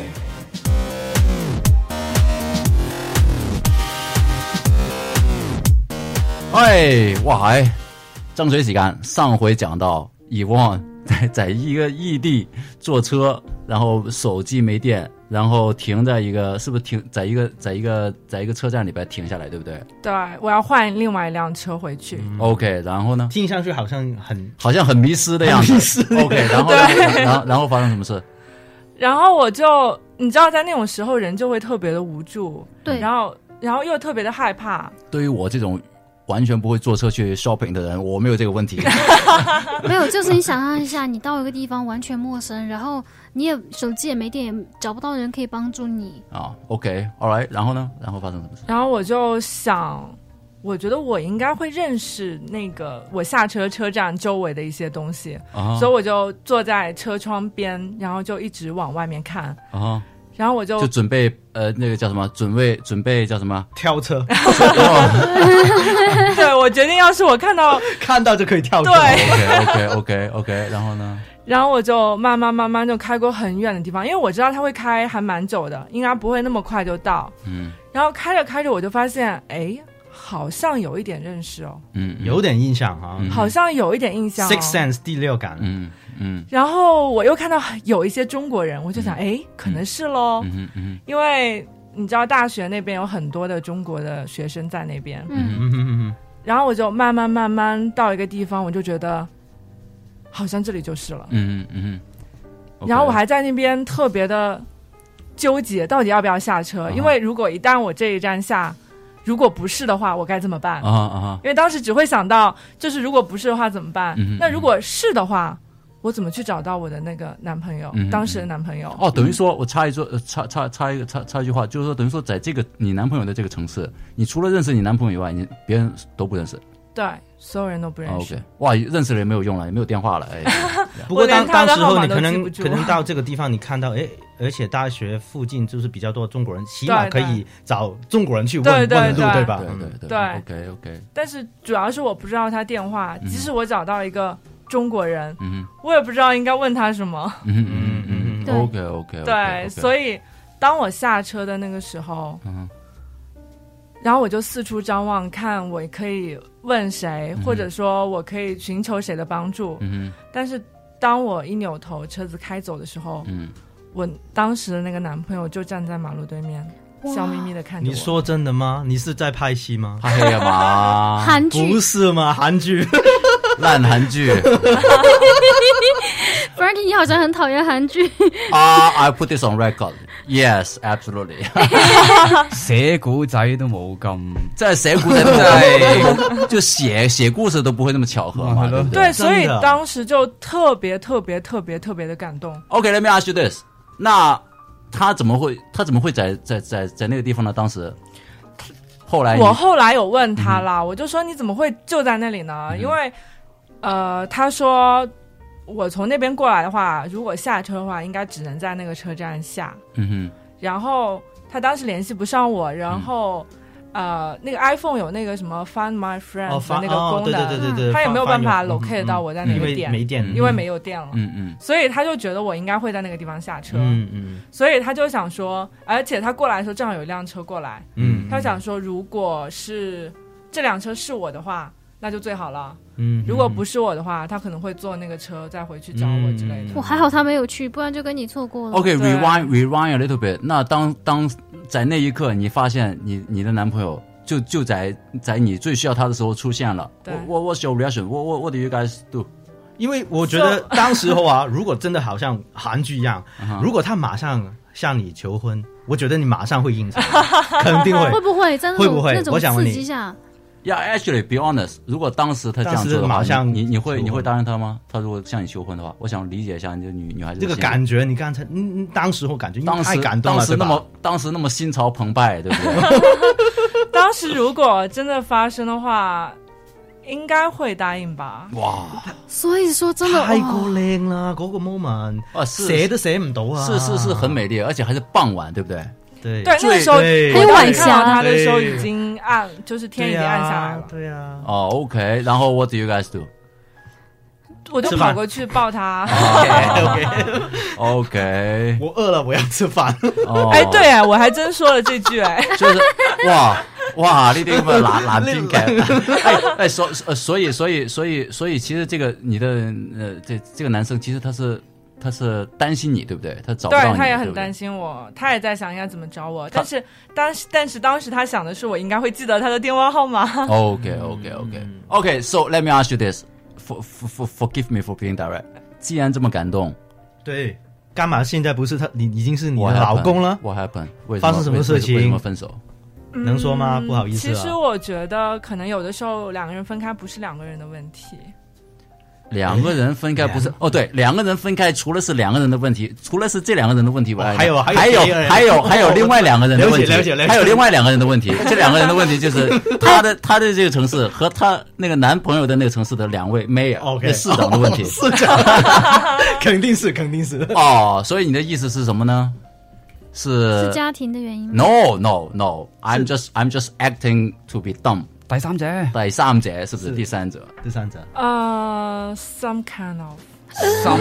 哎，哇！係爭取時間，上回講到Yvonne在在一個異地坐車，然後手機沒電，然後停在一個，是不是停在一個在一個在一個車站裏邊停下來，對不對？ 對，我要換另外一輛車回去。 嗯、OK， 然後呢？ 聽上去好像很好像很迷失的樣子。迷失 OK， 然後然後然後發生什麼事？ 然後我就你知道，在那種時候人就會特別的無助， 對， 然後然後又特別的害怕。 對於我這種完全不會坐車去 shopping 的人，我沒有這個問題。 沒有，就是你想象一下，你到一個地方完全陌生，然後你也手機也沒電，也找不到人可以幫助你。 啊 ，OK，all right，然後呢？然後發生什麼事？ 然後我就想， 我觉得我应该会认识那个我下车车站周围的一些东西， 啊、 所以我就坐在车窗边，然后就一直往外面看。 啊， 然后我就就准备呃那个叫什么？准备准备叫什么？ 跳车。 对，我决定要是我看到看到就可以跳车。 对 ，OK OK OK OK， 然后呢？ 然后我就慢慢慢慢就开过很远的地方，因为我知道他会开还蛮久的，应该不会那么快就到。 嗯。 然后开着开着我就发现，哎。好像有一点认识哦， 嗯，有点印象哈、 嗯，好像有一点印象、哦、 ，Six Sense 第六感， 嗯嗯。 然后我又看到有一些中国人，我就想，哎、嗯，可能是咯， 嗯嗯， 因为你知道大学那边有很多的中国的学生在那边， 嗯嗯嗯嗯。 然后我就慢慢慢慢到一个地方，我就觉得好像这里就是了， 嗯嗯嗯。 然后我还在那边特别的纠结，到底要不要下车，啊、因为如果一旦我这一站下。如果不是的话，我该怎么办？ 啊啊！ 因为当时只会想到，就是如果不是的话怎么办？ 嗯、 那如果是的话，我怎么去找到我的那个男朋友？ 嗯、 当时的男朋友？ 哦，等于说我插一句，插插插一个插插一句话，就是说，等于说，在这个你男朋友的这个城市，你除了认识你男朋友以外，你别人都不认识。 对，所有人都不认识。 哦、okay. 哇，认识了也没有用了，也没有电话了。哎， 不过当当时候你可能可能到这个地方，你看到哎，而且大学附近就是比较多中国人，起码可以找中国人去问问路，对吧？ 对对对。 对 ，OK OK。 但是主要是我不知道他电话，即使我找到一个中国人， 嗯， 我也不知道应该问他什么。 嗯嗯嗯嗯。OK OK。 对，所以当我下车的那个时候， 嗯。 然后我就四处张望，看我可以问谁， 嗯、 或者说我可以寻求谁的帮助。 嗯， 但是当我一扭头，车子开走的时候， 嗯， 我当时的那个男朋友就站在马路对面，笑眯眯的看着我。 你说真的吗？你是在拍戏吗？ 拍呀嘛， 韩剧不是吗？韩剧， 烂韩剧。 Frankie， 你好像很討厭韓劇。 啊、uh, ，I put this on record. Yes, absolutely. 寫古仔都冇咁， 即係寫古仔都係，就寫寫故事都不會那麼巧合嘛，對不對？ 對，所以當時就特別特別特別特別的感動。 Okay, let me ask you this. 那他怎麼會他怎麼會在在在在那個地方呢？當時後來我後來有問他啦，嗯、我就說你怎麼會就在那裡呢？嗯、因為呃，他說。我從那邊過來的話，如果下車的話，應該只能在那個車站下。 嗯哼。 然後他當時聯繫不上我，然後、嗯、呃，那個 iPhone 有那個什麼 Find My Friends 的那個功能， 哦、對對對對對， 他也沒有辦法 locate 到我在那個點， 因為沒電， 因為沒有電了。 嗯嗯。 所以他就覺得我應該會在那個地方下車。 嗯嗯。 所以他就想說，而且他過來的時候正好有一輛車過來， 嗯， 他想說，如果是這輛車是我的話。那就最好了。 嗯， 如果不是我的話，他可能會坐那個車再回去找我之類的。 我、嗯、還好他沒有去，不然就跟你錯過了。 OK, rewind rewind a little bit。那當當在那一刻，你發現你你的男朋友就就在在你最需要他的時候出現了。 對。 我我 what's your reaction? What what what do you guys do? 因為我覺得當時候啊，如果真的好像韓劇一樣，如果他馬上向你求婚，我覺得你馬上會應承，肯定會。 會不會在那種會不會那種刺激下？ Yeah, actually, be honest. 如果當時他這樣做的話，你你會你會答應他嗎？他如果向你求婚的話，我想理解一下你的女女孩子。 這個感覺，你剛才嗯，當時候感覺，因為太感動了， 當時那麼當時那麼心潮澎湃，對不對？ 當時如果真的發生的話，應該會答應吧。 哇！ 所以說真的太過靚啦，嗰個 moment 啊， 寫都寫唔到啊。 是是是很美麗，而且還是傍晚，對不對？ 對對，那個時候還有晚霞， 他的時候已經暗，就是天已經暗下來了。 對啊。 哦 ，OK， 然後 What do you guys do？ 我就跑過去抱他。 OK OK。 我餓了，我要吃飯。 哎，對哎，我還真說了這句哎。 就是哇哇，呢啲咁嘅男男編劇。哎哎，所呃所以所以所以所以，其實這個你的呃這這個男生其實他是。他是擔心你，對不對？他找不到你， 對，他也很擔心我，他也在想應該怎麼找我。但是當時，但是當時他想的是我應該會記得他的電話號碼。 OK OK OK OK. So let me ask you this. For, for, forgive me for being direct. 既然這麼感動， 對，幹嘛現在不是他？你已經是你的老公了。 What happened? 為什麼發生什麼事情？ 為什麼分手？ 能說嗎？不好意思啊。 其實我覺得可能有的時候兩個人分開不是兩個人的問題。 两个人分开不是哦，对，两个人分开，除了是两个人的问题，除了是这两个人的问题外， 还有还有还有还有另外两个人的问题，还有另外两个人的问题。这两个人的问题就是他的他的这个城市和他那个男朋友的那个城市的两位 mayor 的市长的问题。 市长，肯定是肯定是哦，所以你的意思是什么呢？是是家庭的原因吗 ？No no no，I'm just I'm just acting to be dumb。 第三者， 第三者是不是第三者？ 第三者。 呃、uh, ，some kind of。 Some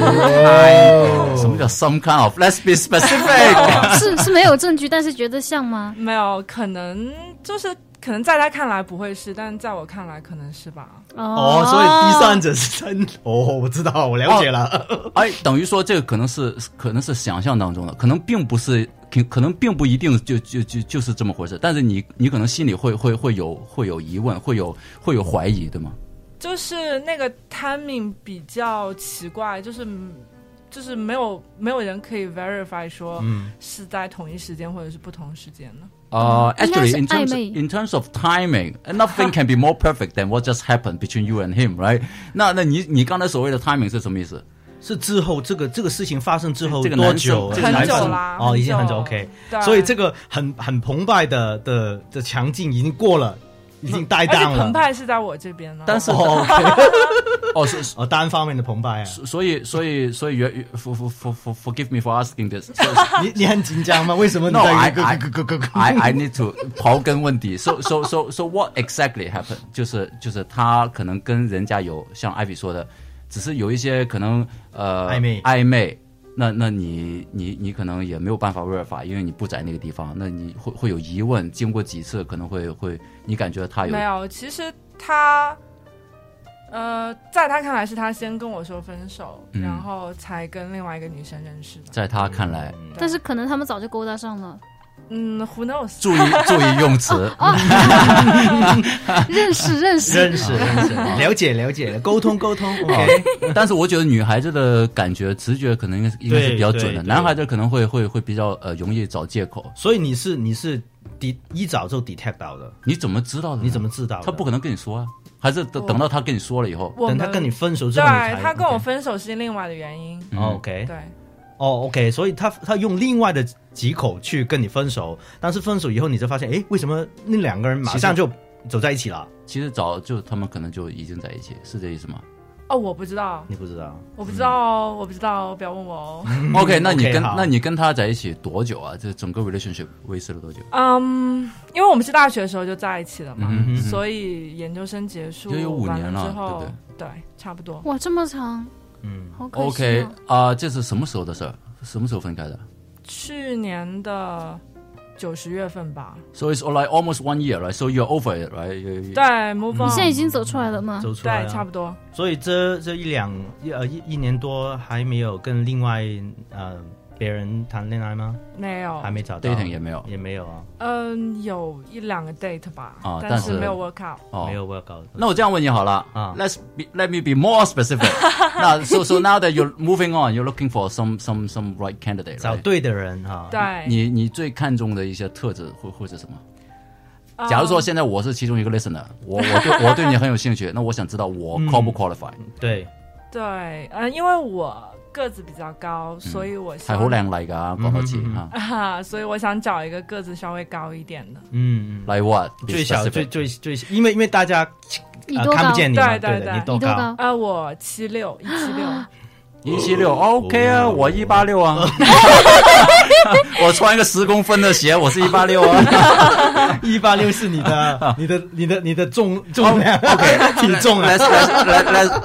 kind of， 什么叫 some kind of？Let's be specific 是是没有证据，但是觉得像吗？ 没有，可能就是可能在他看来不会是，但在我看来可能是吧。 哦，所以第三者是真哦，我知道，我了解了。 哦、哎，等于说这个可能是可能是想象当中的，可能并不是，可能并不一定就就就就是这么回事。但是你你可能心里会会会有会有疑问，会有会有怀疑，对吗？ 就是那个 timing 比较奇怪，就是就是没有没有人可以 verify 说是在同一时间或者是不同时间的。 Uh, actually, in terms of, in terms of timing, nothing can be more perfect than what just happened between you and him, right? 那那你你刚才所谓的 timing 是什么意思？ 是之后这个这个事情发生之后这个多久？ 很久啦， 哦，已经很久 OK。所以这个很很澎湃的的的强劲已经过了。已经带档了， 而且澎湃是在我这边呢。 但是哦， okay 哦是哦单方面的澎湃啊。 所以所以所以 for for for forgive me for asking this 你你很紧张吗？为什么你 ？No, 在 I I I I need to 刨根问底。So so so so what exactly happened？ 就是就是他可能跟人家有像艾比说的，只是有一些可能呃暧昧暧昧。那那你你你可能也没有办法 verify， 因为你不在那个地方，那你会会有疑问。经过几次，可能会会你感觉他有没有？其实他呃，在他看来是他先跟我说分手，嗯、然后才跟另外一个女生认识的。 在他看来， 嗯、但是可能他们早就勾搭上了。 嗯 ，Who knows？ 注意注意用词。 哦、认识认识认识认识，了解了解，沟通沟通。OK， 但是我觉得女孩子的感觉直觉可能应该应该是比较准的，男孩子可能会会会比较呃容易找借口。 所以你是你是一早就 detect 到的， 你怎么知道的？ 你怎么知道的？ 他不可能跟你说啊，还是等等到他跟你说了以后， 等他跟你分手之后， 对他跟我分手是另外的原因。 嗯、OK， 对。 哦 ，OK， 所以他他用另外的藉口去跟你分手，但是分手以后你就发现，哎，为什么那两个人马上就走在一起了？ 其实早就他们可能就已经在一起，是这意思吗？ 哦，我不知道， 你不知道， 我不知道哦，嗯、我不知道，不要问我哦。 OK， 那你跟 okay, 那你跟他在一起多久啊？这整个 relationship 维持了多久？ 嗯， um, 因为我们是大学的时候就在一起了嘛，嗯、所以研究生结束就有五年了之后， 对不对？ 对，差不多。 哇，这么长， 嗯， 好可惜、哦。 OK 啊、uh, ，这是什么时候的事儿？什么时候分开的？ 去年的九十月份吧。 So it's like almost one year, right? So you're over it, right? 对 ，move on。 你现在已经走出来了吗？ 走出来了， 对，差不多。 所以这这一两呃一一年多还没有跟另外呃别人谈恋爱吗？ 没有， 还没找到 dating 也没有， 也没有啊。 嗯，有一两个 date 吧， 啊， 但是没有 work out，、 哦、没有 work out。 那我这样问你好了啊 ，Let's be, let me be more specific 那 so so now that you're moving on, you're looking for some some some right candidate， 找对的人哈。 对， 你你最看重的一些特质会会是什么？假如说现在我是其中一个 listener， 我我对我对你很有兴趣，那我想知道我 qual 不 qualify？、 嗯、对对，嗯，因为我个子比較高，嗯、所以我係好靚麗㗎，講多次啊，所以我想找一個個子稍微高一點的。 嗯 ，like what？ 最小最最最，因為因為大家你多高？ 看不見你嘛， 對對對， 你多高？ 啊，我七六，一七六。 一七六 OK 啊，我一八六啊，我穿一个十公分的鞋，我是一八六啊， 一八六是你的你的你的你的重重量 OK 体重啊 ，Let's let's let's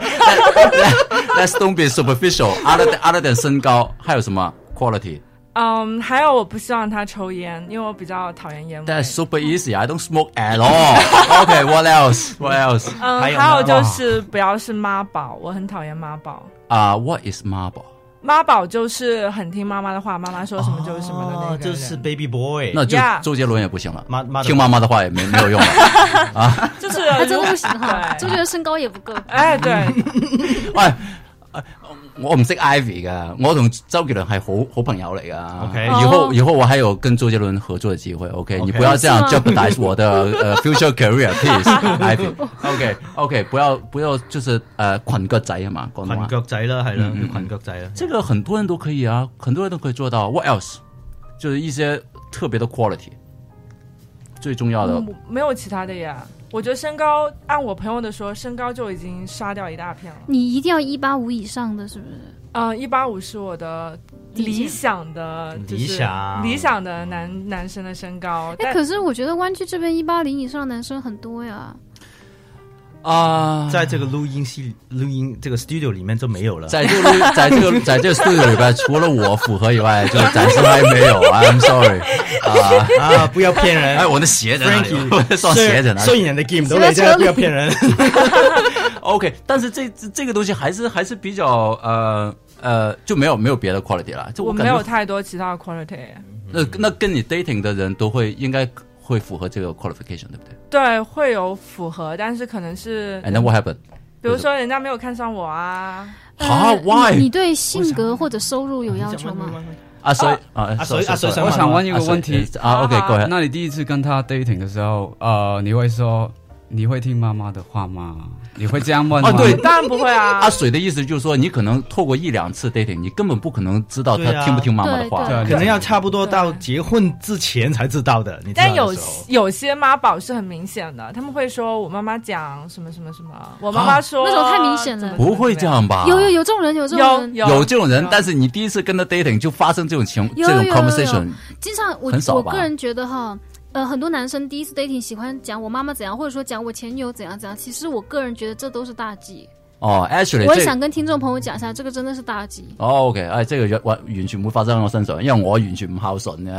let's let's don't be superficial. Other than other than 身高，还有什么 quality？ 嗯、um, ，还有我不希望他抽烟，因为我比較討厭煙味。 That's super easy. I don't smoke at all. OK, what else? What else? 嗯，还有就是不要是媽寶，我很討厭媽寶。 啊、uh, ，What is 媽寶？ 媽寶就是很聽媽媽的話，媽媽說什麼就是什麼的那個人。 哦，就是 baby boy。 那就周杰倫也不行了， 媽媽聽媽媽的話也沒沒有用了啊。 就是他真的不行哈，周杰倫身高也不夠。 哎，對。 哎。 我唔識 Ivy 噶，我同周杰倫係好好朋友嚟噶。 OK， 以後以後我還有跟周杰倫合作的機會。OK， 你不要這樣 jeopardize 我的呃 future career，please，Ivy。OK OK， 不要不要就是呃裙腳仔啊嘛，廣東話。 裙腳仔啦，係啦，裙腳仔啦。 這個很多人都可以啊，很多人都可以做到。What else？ 就是一些特別的 quality， 最重要的。 嗯、沒有其他的呀。我覺得身高，按我朋友的說，身高就已經殺掉一大片了。 你一定要一八五以上的，是不是？ 嗯，一八五是我的理想的， 理想理想的男男生的身高。 哎，可是我覺得灣區這邊一八零以上的男生很多呀。 啊、uh, 在這個錄音室、錄音這個 studio 裡面就沒有了。 在這個在這個在這個 studio 裡邊，除了我符合以外，就暫時還沒有。I'm sorry。啊啊！不要騙人！ 哎，我的鞋在哪裡？我的雙鞋在哪裡？ 雖然人哋見唔到你啫，不要騙人。 OK， 但是這這個東西還是還是比較呃呃就沒有沒有別的 quality 啦。就我沒有太多其他的 quality。 那那跟你 dating 的人都會應該會符合這個 qualification，對不對？ 對，會有符合，但是可能是。 And then what happened？ 比如說人家沒有看上我啊。 啊 ？Why？ 你對性格或者收入有要求嗎？ 啊，所以啊， 所以啊，所以我想問一個問題啊 ，OK， 過來。 那你第一次跟他 dating 的時候，呃，你會說你會聽媽媽的話嗎？你會這樣問嗎？ 啊，對， 當然不會啊。 阿水的意思就是說，你可能透過一兩次 dating，你根本不可能知道他聽不聽媽媽的話， 可能要差不多到結婚之前才知道的。你知道的但有有些媽寶是很明顯的，他們會說我媽媽講什麼什麼什麼，我媽媽說、 啊、那種太明顯了。 不會這樣吧？ 有有有這種人，有這種人， 有有這種人，但是你第一次跟他 dating 就發生這種情，這種 conversation， 經常我我個人覺得哈。呃，很多男生第一次 dating 喜歡講我媽媽怎樣，或者說講我前女友怎樣怎樣。其實我個人覺得這都是大忌。 哦 ，actually， 我也想跟聽眾朋友講一下，這個真的是大忌。 哦 ，OK， 哎，這個完完全唔會發生喺我身上，因為我完全唔孝順嘅。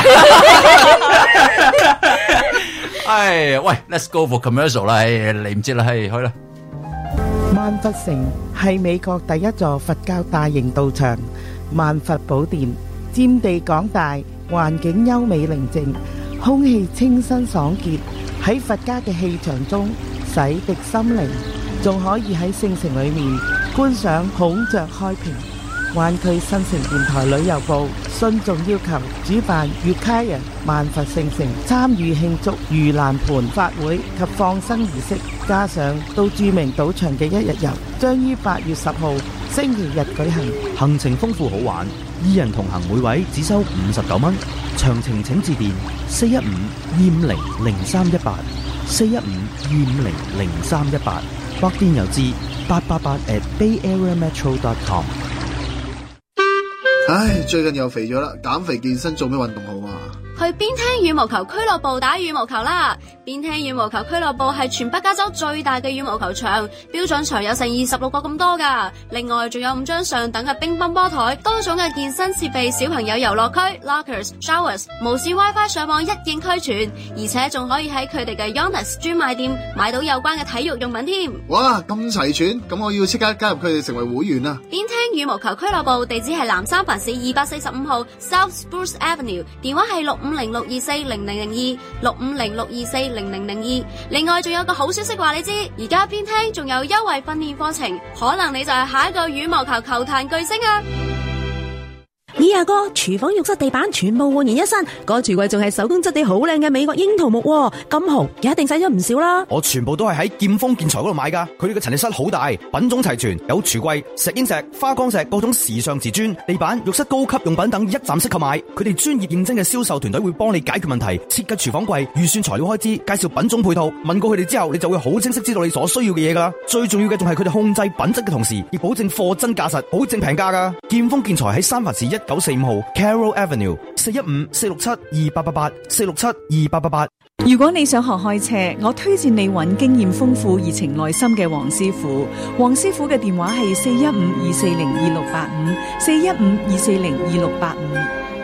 哎，喂 ，Let's go for commercial 啦，嚟唔切啦，係去啦。 萬佛城係美國第一座佛教大型道場，萬佛寶殿佔地廣大，環境優美寧靜。空氣清新爽潔，喺佛家嘅氣場中洗滌心靈，仲可以喺聖城裏面觀賞孔雀開屏。灣區新城電台旅遊部慎重要求主辦月卡人萬佛聖城參與慶祝盂蘭盆法會及放生儀式，加上到著名賭場嘅一日遊，將於八月十號星期日舉行。 行程豐富好玩，二人同行每位只收五十九蚊。詳情請致電四一五二五零零三一八四一五二五零零三一八或電郵至八八八 at bay area metro dot com。 唉，最近又肥咗啦，減肥健身做咩運動好啊？ 去邊聽羽毛球俱樂部打羽毛球啦！邊聽羽毛球俱樂部係全北加州最大嘅羽毛球場，標準場有成二十六個咁多噶。另外仲有五張上等嘅乒乓波台，多種嘅健身設備，小朋友遊樂區 lockers、showers， 無線 WiFi 上網一應俱全，而且仲可以喺佢哋嘅 Yonex 專賣店買到有關嘅體育用品添。 哇，咁齊全，咁我要即刻加入佢哋成為會員啊！ 邊聽羽毛球俱樂部地址係南三藩市二百四十五號 South Spruce Avenue， 電話係六五零六二四零零零二六五零六二四零零零二。另外仲有個好消息話你知，而家邊聽仲有優惠訓練課程，可能你就係下一個羽毛球球壇巨星啊！ 咦阿哥，廚房浴室地板全部煥然一新，個櫥櫃仲係手工質地好靚嘅美國櫻桃木，咁紅一定使咗唔少啦。 我全部都係喺劍鋒建材嗰度買噶，佢哋嘅陳列室好大，品種齊全，有櫥櫃、石英石、花崗石、各種時尚瓷磚、地板、浴室高級用品等一站式購買。佢哋專業認真嘅銷售團隊會幫你解決問題，設計廚房櫃、預算材料開支、介紹品種配套。問過佢哋之後，你就會好清晰知道你所需要嘅嘢噶啦。最重要嘅仲係佢哋控制品質嘅同時，亦保證貨真價實，保證平價噶。劍鋒建材喺三藩市一九四五號 Carroll Avenue 四一五四六七二八八八四六七二八八八。 如果你想學開車，我推薦你揾經驗豐富、熱情內心嘅黃師傅。黃師傅嘅電話係四一五二四零二六八五四一五二四零二六八五。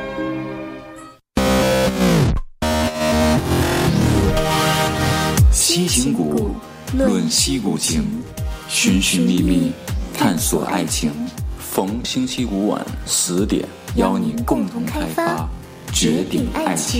西情谷，論西谷情，尋尋覓覓，探索愛情。逢星期五晚十點，邀您共同開發，絕頂愛情。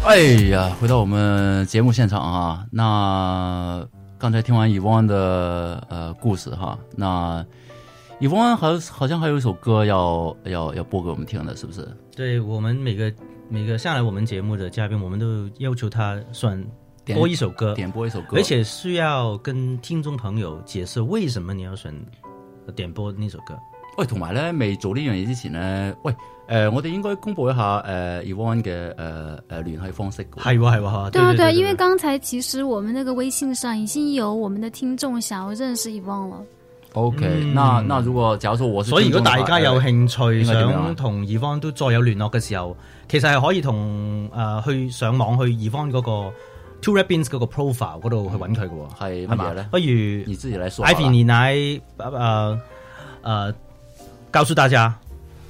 哎呀，回到我们节目现场啊，那刚才听完 Yvonne 的呃故事哈，那 Yvonne 好好像还有一首歌要要要播给我们听的，是不是？ 对，我们每个每个上来我们节目的嘉宾，我们都要求他选播一首歌， 点播一首歌， 而且需要跟聽眾朋友解釋為什麼你要選點播呢首歌。 喂，同埋咧，未做呢樣嘢之前咧，喂，誒、呃，我哋應該公佈一下誒、呃、Yvonne 嘅誒誒聯繫方式。 係喎係喎， 對啊對啊，因為剛才其實我們那個微信上已經有我們的聽眾想要認識 Yvonne 了。 OK，、嗯、那那如果假如說我是， 所以如果大家有興趣想同 Yvonne 都再有聯絡嘅時候，其實係可以同誒、呃、去上網去 Yvonne 嗰個 Two Red Beans 嗰個 profile 嗰度去揾佢嘅喎。 係乜嘢咧？ 不如你自己來說。 Ivy 你來誒誒、呃、告訴大家。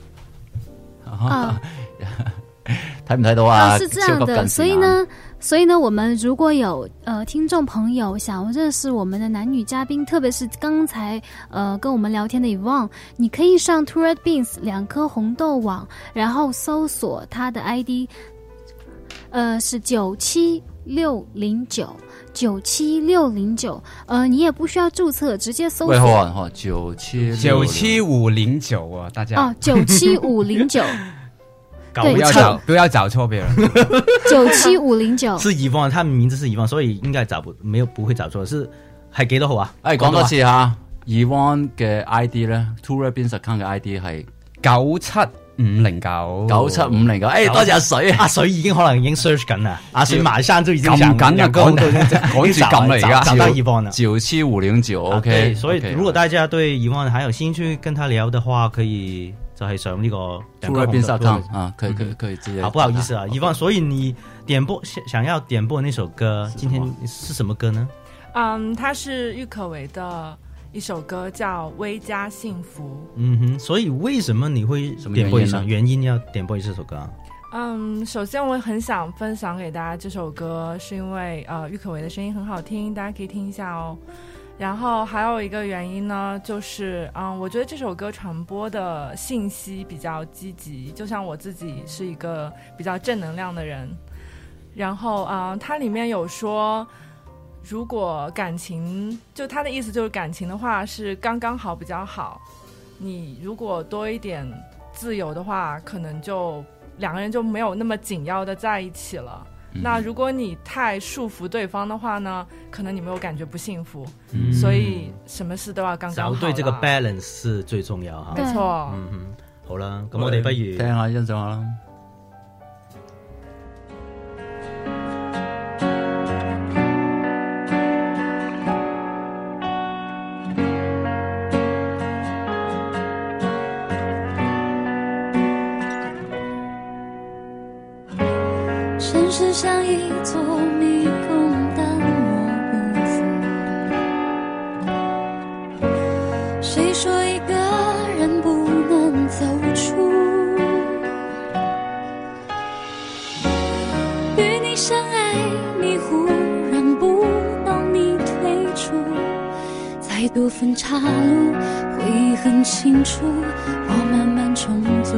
啊， 睇唔睇到啊？ 啊是這樣的，所以呢，所以呢，我們如果有呃聽眾朋友想要認識我們的男女嘉賓，特別是剛才呃跟我們聊天的 Yvonne， 你可以上 Two Red Beans 兩顆紅豆網，然後搜索他的 I D， 呃是九七六零九九七六零九，呃你也不需要註冊，直接搜索。 喂，好啊，好，九七九七五零九啊，大家哦，九七五零九。 不要找不要找錯別人。 九七五零九是 Yvonne， 他名字是 Yvonne， 所以應該找不沒有不會找錯。是係幾多號啊？ 誒，講多次嚇 ，Yvonne 嘅 I D 咧 ，Two Red Beans account 嘅 I D 係九七五零九九七五零九。誒，多謝阿水， 阿水已經可能已經 search 緊啦，阿水馬上就已經撳緊啦，講到講住撳啦，而家找到 Yvonne 啦， 九七五零九 ，OK。 所以如果大家對 Yvonne 還有興趣跟他聊的話，可以。就係上呢個 Two Red Beans account 啊，可以可以可以直接。 好，不好意思啊 ，Yvonne， 所以你點播想要點播那首歌，今天是什麼歌呢？ 嗯，它是郁可唯的一首歌，叫《微加幸福》。 嗯哼，所以為什麼你會點播一首？原因要點播一這首歌啊？ 嗯，首先我很想分享給大家這首歌，是因為呃郁可唯的聲音很好聽，大家可以聽一下哦。然後還有一個原因呢，就是嗯，我覺得這首歌傳播的信息比較積極，就像我自己是一個比較正能量的人。然後嗯，它裡面有說，如果感情，就它的意思就是感情的話是剛剛好比較好，你如果多一點自由的話，可能就兩個人就沒有那麼緊要的在一起了。那如果你太束縛對方的話呢，可能你沒有感覺不幸福，嗯、所以什麼事都要剛剛好。 對，這個 balance 是最重要哈。 沒錯。 嗯哼，好啦，咁我哋不如聽下欣賞下啦。 城市像一座迷宮，但我不服。誰說一個人不能走出？與你相愛，你忽然不懂你退出，再多分岔路，回憶很清楚，我慢慢重組。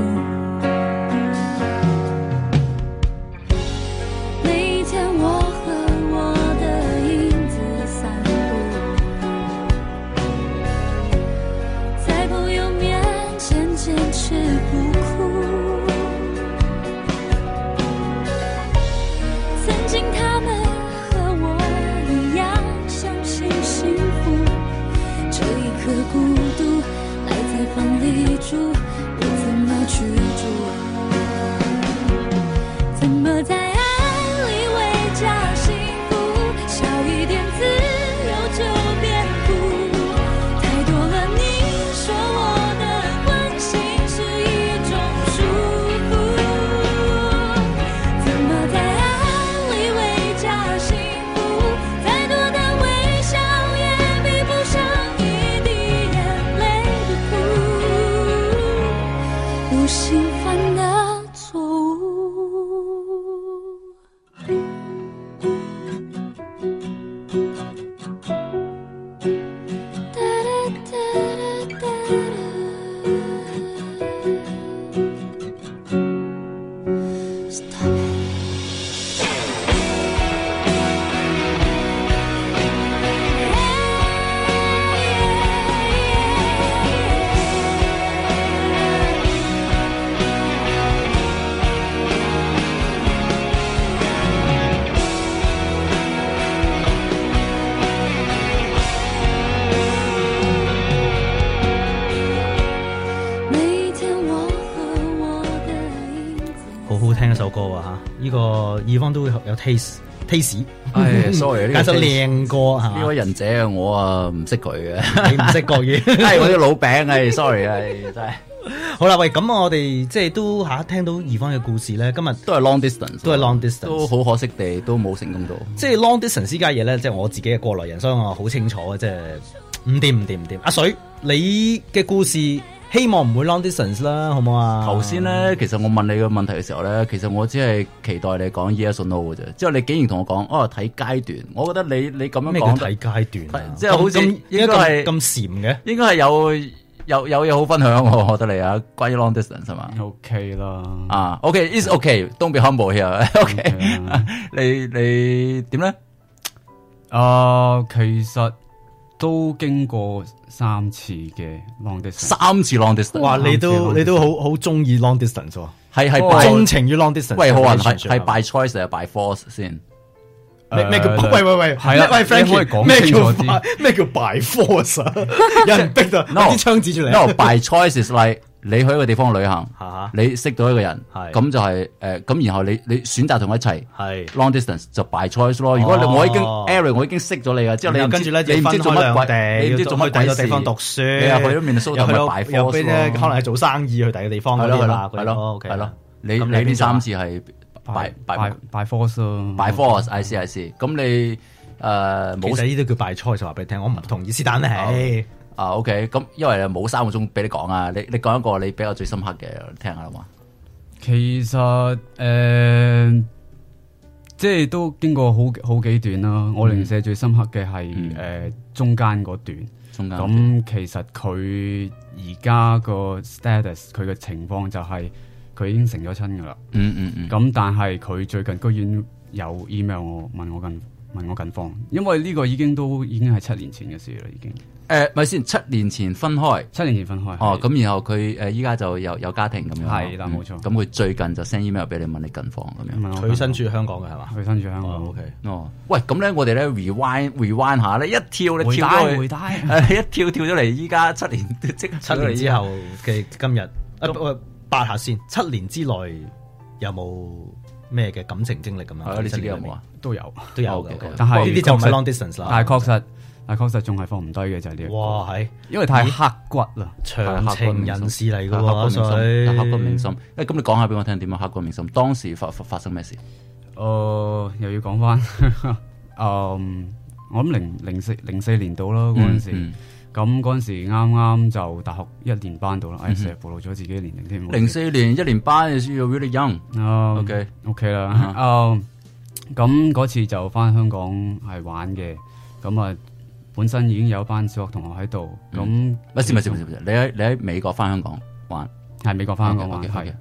聽一首歌啊嚇，呢個以方都會有 taste taste。 唉 ，sorry， 揀首靚歌係嘛？ 呢位仁姐啊，我啊唔識佢嘅， 你唔識國語， 係我啲老餅係 sorry 係真係。 好啦，喂，咁我哋即係都嚇聽到怡芳嘅故事咧，今日都係 long distance， 都係 long distance， 都好可惜地都冇成功到。 即係 long distance 呢家嘢咧，即係我自己嘅過來人，所以我好清楚嘅，即係唔掂唔掂唔掂。阿水，你嘅故事希望唔會 long distance 啦，好唔好啊？ 頭先咧，其實我問你個問題嘅時候咧，其實我只係期待你講 yes or no 嘅啫。之後你竟然同我講哦睇階段，我覺得你你咁樣講咩叫睇階段啊？ 即係好似應該係咁禪嘅， 應該係有。有有嘢好分享，我覺得你啊，關於 long distance 係嘛 ？OK 啦， 啊 ，OK，is OK，don't be humble here，OK， 你你點咧？ 啊，其實都經過三次嘅 long distance， 三次 long distance， 哇！你都你都好好中意 long distance 喎， 係係鍾情於 long distance。 喂，好啊，係係 by choice 定係 by force 先？ 咩咩叫？喂喂喂， 係啦， 喂 Frankie，咩叫咩叫 by force 啊？有人逼啊，攞啲槍指住你。 No by choice is like 你去一個地方旅行，你識到一個人，咁就係誒咁，然後你你選擇同佢一齊，long distance 就 by choice 咯。如果我已經 Eric 我已經識咗你噶，之後你跟住咧你唔知做乜鬼，你唔知做乜第二個地方讀書， 你又去咗面蘇，又去 by force 咯。 可能係做生意去第二個地方嗰啲啦， 係咯係咯。你你呢三次係。by by by force 咯 ，by force，I see I see。咁你誒冇， 其實呢啲叫 by choice，就話俾你聽，我唔同意是但係啊 OK。咁因為冇三個鐘俾你講啊，你你講一個你比較最深刻嘅聽下啦嘛。 其實誒、呃，即係都經過好好幾段啦。嗯、我零舍最深刻嘅係誒中間嗰段。 中間咁其實佢而家個 status， 佢嘅情況就係、是。佢已經成咗親噶啦， 嗯嗯嗯， 咁但係佢最近居然有 email 我問我近問我近況，因為呢個已經都已經係七年前嘅事啦，已經。 誒，咪先，七年前分開， 七年前分開。 哦，咁然後佢誒依家就有有家庭咁樣。 係啦，冇錯。 咁佢最近就 send email 俾你問你近況咁樣。 佢身處香港嘅係嘛？ 佢身處香港。 OK。 哦，喂，咁咧我哋咧 rewind rewind 下咧，一跳你跳咗去， 回帶， 誒一跳跳咗嚟，依家七年即七年之後嘅今日。八下先，七年之內有冇咩嘅感情經歷咁樣？ 係你自己有冇啊？ 都有， 都有嘅。 但係呢啲就唔係 long distance 啦。 但係確實，但係確實仲係放唔低嘅就係呢一個。 哇，係， 因為太刻骨啦， 長情人士嚟㗎喎， 所以刻骨銘心。 誒， 咁你講下俾我聽點樣刻骨銘心？當時發發生咩事？ 誒，又要講翻，誒，我諗零零四零四年度啦嗰陣時。咁嗰陣時啱啱就大學一年班到啦，哎，成日暴露咗自己嘅年齡添。 零四年一年班嘅時候 really young，OK OK 啦。誒，咁嗰次就翻香港係玩嘅，咁啊本身已經有一班小學同學喺度，咁咪先咪先咪先，你喺你喺美國翻香港玩， 係美國翻香港玩係。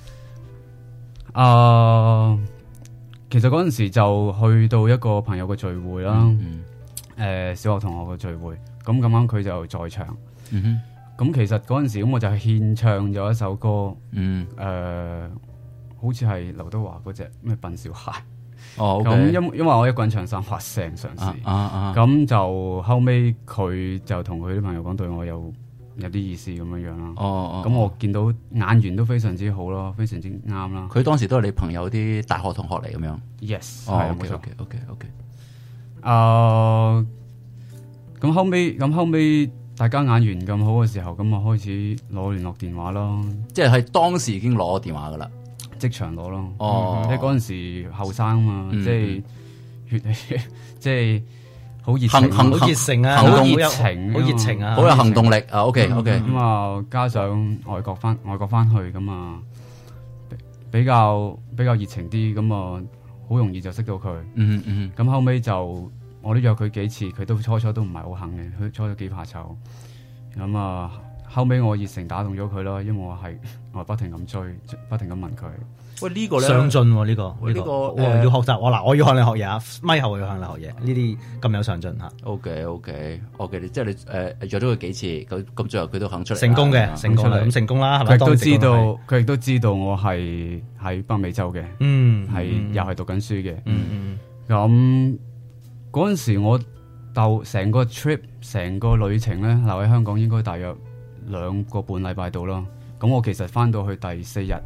誒，其實嗰陣時就去到一個朋友嘅聚會啦，誒小學同學嘅聚會。咁咁啱佢就在場，咁、嗯、其實嗰陣時咁我就係獻唱咗一首歌，誒、嗯呃，好似係劉德華嗰隻咩笨小孩， 哦， 咁、okay、因因為我一個人唱三把聲嘗試，咁、啊啊啊、就後尾佢就同佢啲朋友講對我有有啲意思咁樣樣啦，哦，咁我見到眼緣都非常之好咯，非常之啱啦。 佢當時都係你朋友啲大學同學嚟咁樣 ，yes， 係冇錯 ，OK OK OK， 啊。咁後尾，咁後尾大家眼緣咁好嘅時候，咁我開始攞聯絡電話咯。 即係當時已經攞電話噶啦， 即場攞咯。 哦， 即係嗰陣時後生啊嘛，嗯、即係血氣，即係好熱情， 好熱誠啊， 好熱情， 好熱情啊， 好有行動力啊。OK OK， 咁啊，加上外國翻外國翻去咁啊，比較比較熱情啲，咁啊，好容易就識到佢。 嗯嗯， 咁後尾就。我都約佢幾次，佢都初初都唔係好肯嘅，佢初初幾怕醜。咁啊，後尾我熱誠打動咗佢啦，因為我係我不停咁追，不停咁問佢。 喂，呢個咧上進喎，呢個呢個我要學習。我嗱，我要向你學嘢啊，咪後我要向你學嘢。呢啲咁有上進嚇。 OK OK OK，即係你誒約咗佢幾次，咁咁最後佢都肯出嚟。 成功嘅，成功咁成功啦，係咪？ 佢都知道，佢亦都知道我係喺北美洲嘅， 嗯， 係又係讀緊書嘅， 嗯嗯， 咁。嗰陣時我就成個 trip 成個旅程咧留喺香港應該大約兩個半禮拜度啦。咁我其實翻到去第四日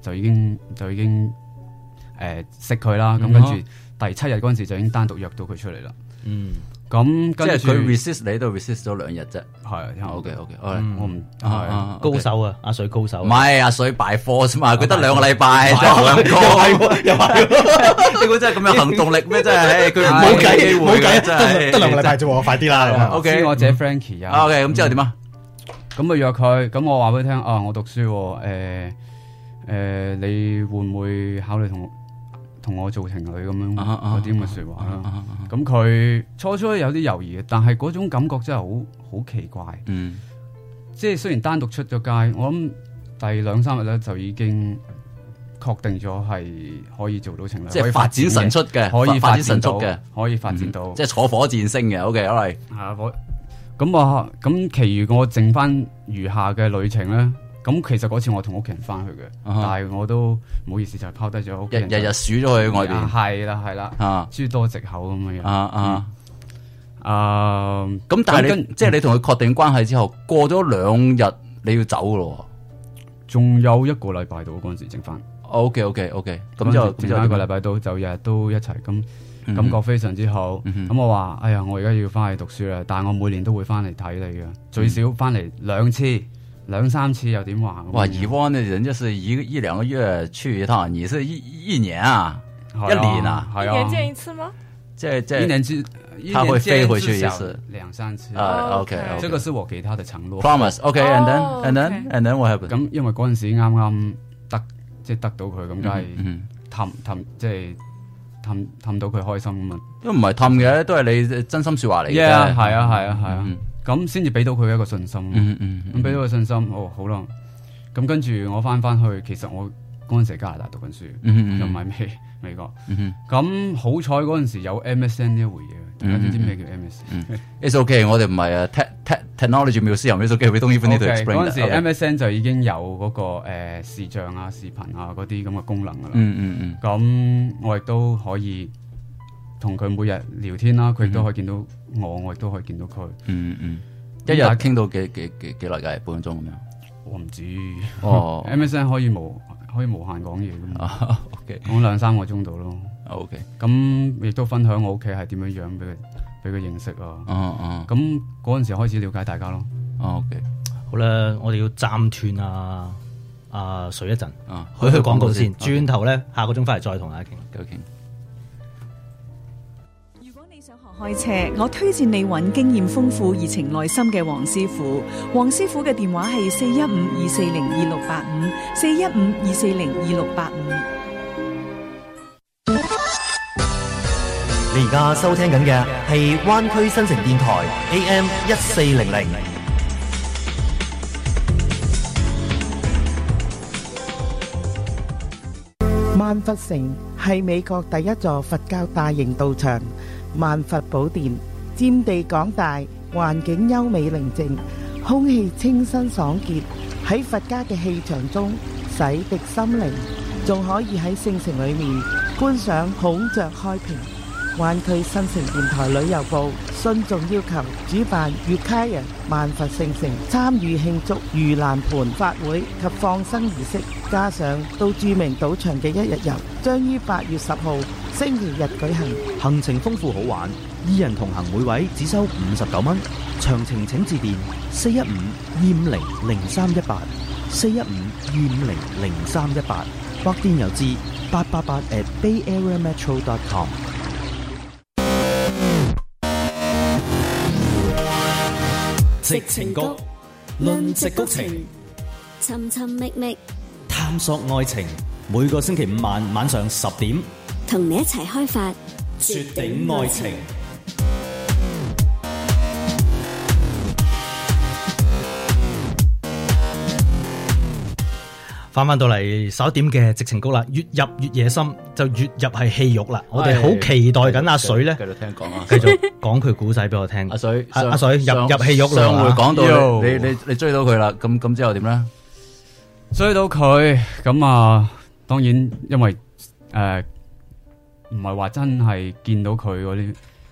就已經就已經誒識佢啦。咁、嗯、跟住第七日嗰陣時就已經單獨約到佢出嚟啦。 嗯。 咁即係佢 resist 你都 resist 咗兩日啫， 係 OK OK， 我唔係高手啊，阿水高手， 唔係阿水敗貨啫嘛，佢得兩個禮拜，又係又係，你估真係咁有行動力咩？真係，佢冇計冇計，真係得兩個禮拜啫，快啲啦。 OK，我姐 Frankie 啊 ，OK， 咁之後點啊？ 咁啊約佢，咁我話俾佢聽啊，我讀書，誒誒，你會唔會考慮同？同我做情侶咁樣嗰啲咁嘅說話啦，咁佢初初有啲猶豫嘅，但係嗰種感覺真係好好奇怪。嗯，即係雖然單獨出咗街，我諗第兩三日咧就已經確定咗係可以做到情侶， 即係發展神速嘅， 可以發展神速嘅， 可以發展到， 即係坐火箭星嘅。OK，好嚟。 係啊，我咁啊，咁其餘我剩翻餘下嘅旅程咧。咁其實嗰次我同屋企人翻去嘅，uh huh. 但係我都唔好意思，就係拋低咗屋企人， 日日日數咗去外邊， 係啦係啦，諸、uh. 多藉口咁樣樣。啊啊啊！咁但係你即係你同佢確定關係之後，過咗兩日你要走噶咯？ 仲有一個禮拜到嗰陣時剩翻。 OK OK OK， 咁就剩翻一個禮拜到就日日都一齊咁。感覺非常之好，咁、嗯、我話：哎呀，我而家要翻去讀書啦，但係我每年都會翻嚟睇你嘅，最少翻嚟兩次。兩三次又點話？ 哇！以往呢人就是一個一兩個月去一趟，你是一一年啊，一年啊， 一年見一次嗎？ 這這一年之， 他會飛回去一次， 兩三次。 啊 ，OK， 這個是我給他的承諾。 Promise，OK，and then，and then，and then what happened？ 咁因為嗰陣時啱啱得，即係得到佢，咁梗係氹氹，即係氹氹到佢開心咁嘛。 都唔係氹嘅，都係你真心說話嚟嘅。 係啊，係啊，係啊。咁先至俾到佢一個信心，咁俾、嗯嗯嗯、到個信心，哦好啦，咁跟住我翻翻去，其實我嗰陣時喺加拿大讀緊書， 嗯嗯又唔係美美國，咁、 嗯、 好彩嗰陣時有 M S N 呢一回嘢，大家知唔知咩叫 M S N？It's OK， 我哋唔係啊 technology museum， It's OK，we don't even need to explain。 嗰陣時 M S N 就已經有嗰、那個誒、呃、視像啊、視頻啊嗰啲咁嘅功能噶啦， 嗯嗯嗯， 咁我亦都可以同佢每日聊天啦，佢亦都可以見到我，我亦都可以見到佢。 嗯嗯，一日傾到幾幾幾幾耐㗎？半個鐘咁樣？ 我唔知。 哦 ，M S N 可以無可以無限講嘢㗎嘛？OK，講兩三個鐘度咯。 OK， 咁亦都分享我屋企係點樣樣俾佢俾佢認識啊。 哦哦， 咁嗰陣時開始了解大家咯。 哦 OK， 好啦，我哋要暫斷啊啊水一陣啊，去去廣告先，轉頭咧下個鐘翻嚟再同大家傾， 繼續傾。 開車，我推薦你揾經驗豐富、熱情耐心嘅黃師傅。黃師傅嘅電話係四一五二四零二六八五，四一五二四零二六八五。 你而家收聽緊嘅係灣區新城電台 A M 一四零零。 萬佛城係美國第一座佛教大型道場。萬佛寶殿佔地廣大，環境優美寧靜，空氣清新爽潔，喺佛家嘅氣場中洗滌心靈，仲可以喺聖城裏面觀賞孔雀開屏。灣區新城電台旅遊部慎重要求主辦月卡人萬佛聖城參與慶祝盂蘭盆法會及放生儀式，加上到著名賭場嘅一日遊，將於八月十號星期日舉行。 行程豐富好玩，二人同行每位只收五十九蚊。詳情請致電四一五二五零零三一八四一五二五零零三一八，或電郵至八八八 at bay area metro dot com。 矽情谷，論矽谷情， 尋尋覓覓， 探索愛情。每個星期五晚晚上十點， 同你一齊開發絕頂愛情。 翻翻到嚟十一點嘅矽情谷啦，越入越野心，就越入係戲肉啦。我哋好期待緊阿水咧， 繼續聽講啊， 繼續講佢古仔俾我聽。 阿水， 阿阿水入入戲肉啦。 上回講到你你你追到佢啦，咁咁之後點咧？ 追到佢咁啊，當然因為誒唔係話真係見到佢嗰啲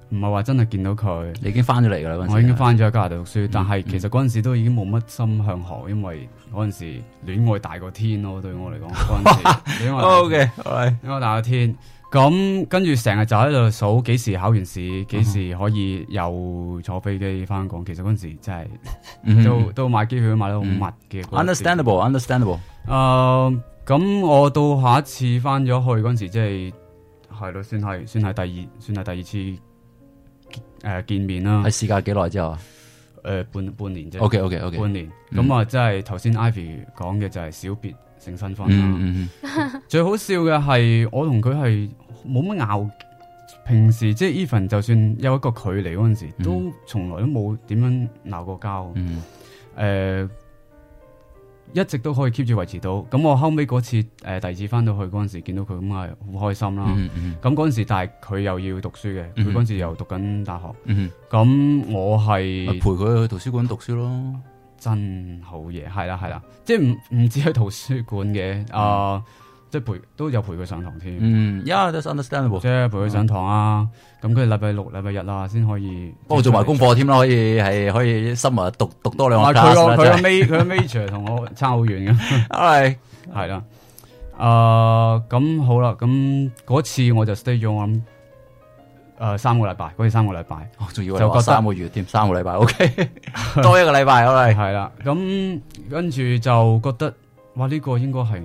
唔係話真係見到佢。 你已經翻咗嚟㗎啦嗰陣時。 我已經翻咗喺加拿大讀書，但係其實嗰陣時都已經冇乜心向學，因為嗰陣時戀愛大過天咯，對我嚟講嗰陣時。戀愛 OK， 戀愛大過天。咁跟住成日就喺度數幾時考完試，幾時可以又坐飛機翻香港。其實嗰陣時真係、嗯、都都買機票買得好密嘅。 Understandable，understandable。 誒，咁我到下一次翻咗去嗰陣時，即係係咯，算係算係第二，算係第二次誒、呃、見面啦。 係時間幾耐之後啊？ 誒、呃，半半年啫。 OK OK OK。 半年。咁啊、嗯，即係頭先 Ivy 講嘅就係小別勝新婚啦。嗯嗯、最好笑嘅係我同佢係冇乜拗，平時即係 even 就算有一個距離嗰陣時，嗯、都從來都冇點樣鬧過交。誒、嗯呃，一直都可以 keep 住維持到。咁我後尾嗰次誒、呃、第二次翻到去嗰陣時，見到佢咁係好開心啦。咁嗰陣時，但係佢又要讀書嘅，佢嗰陣時又讀緊大學。咁、嗯、我係陪佢去圖書館讀書咯。 真好嘢，係啦係啦，即係唔唔止去圖書館嘅，啊、呃，即係陪都有陪佢上堂添。 嗯 yeah that's understandable， 即係陪佢上堂啊，咁佢禮拜六、禮拜日啊，先可以幫我做埋功課添啦，可以係可以深入讀讀多兩個 class 啦。佢個佢個 major 佢個 major 同我差好遠嘅，係係啦，啊咁好啦，咁嗰次我就 stay 咗我諗。誒、呃，三個禮拜，嗰次三個禮拜， 哦，仲要係三個月添，三個禮拜 ，OK， 多一個禮拜，好啦， 係啦，咁跟住就覺得，哇，呢、這個應該係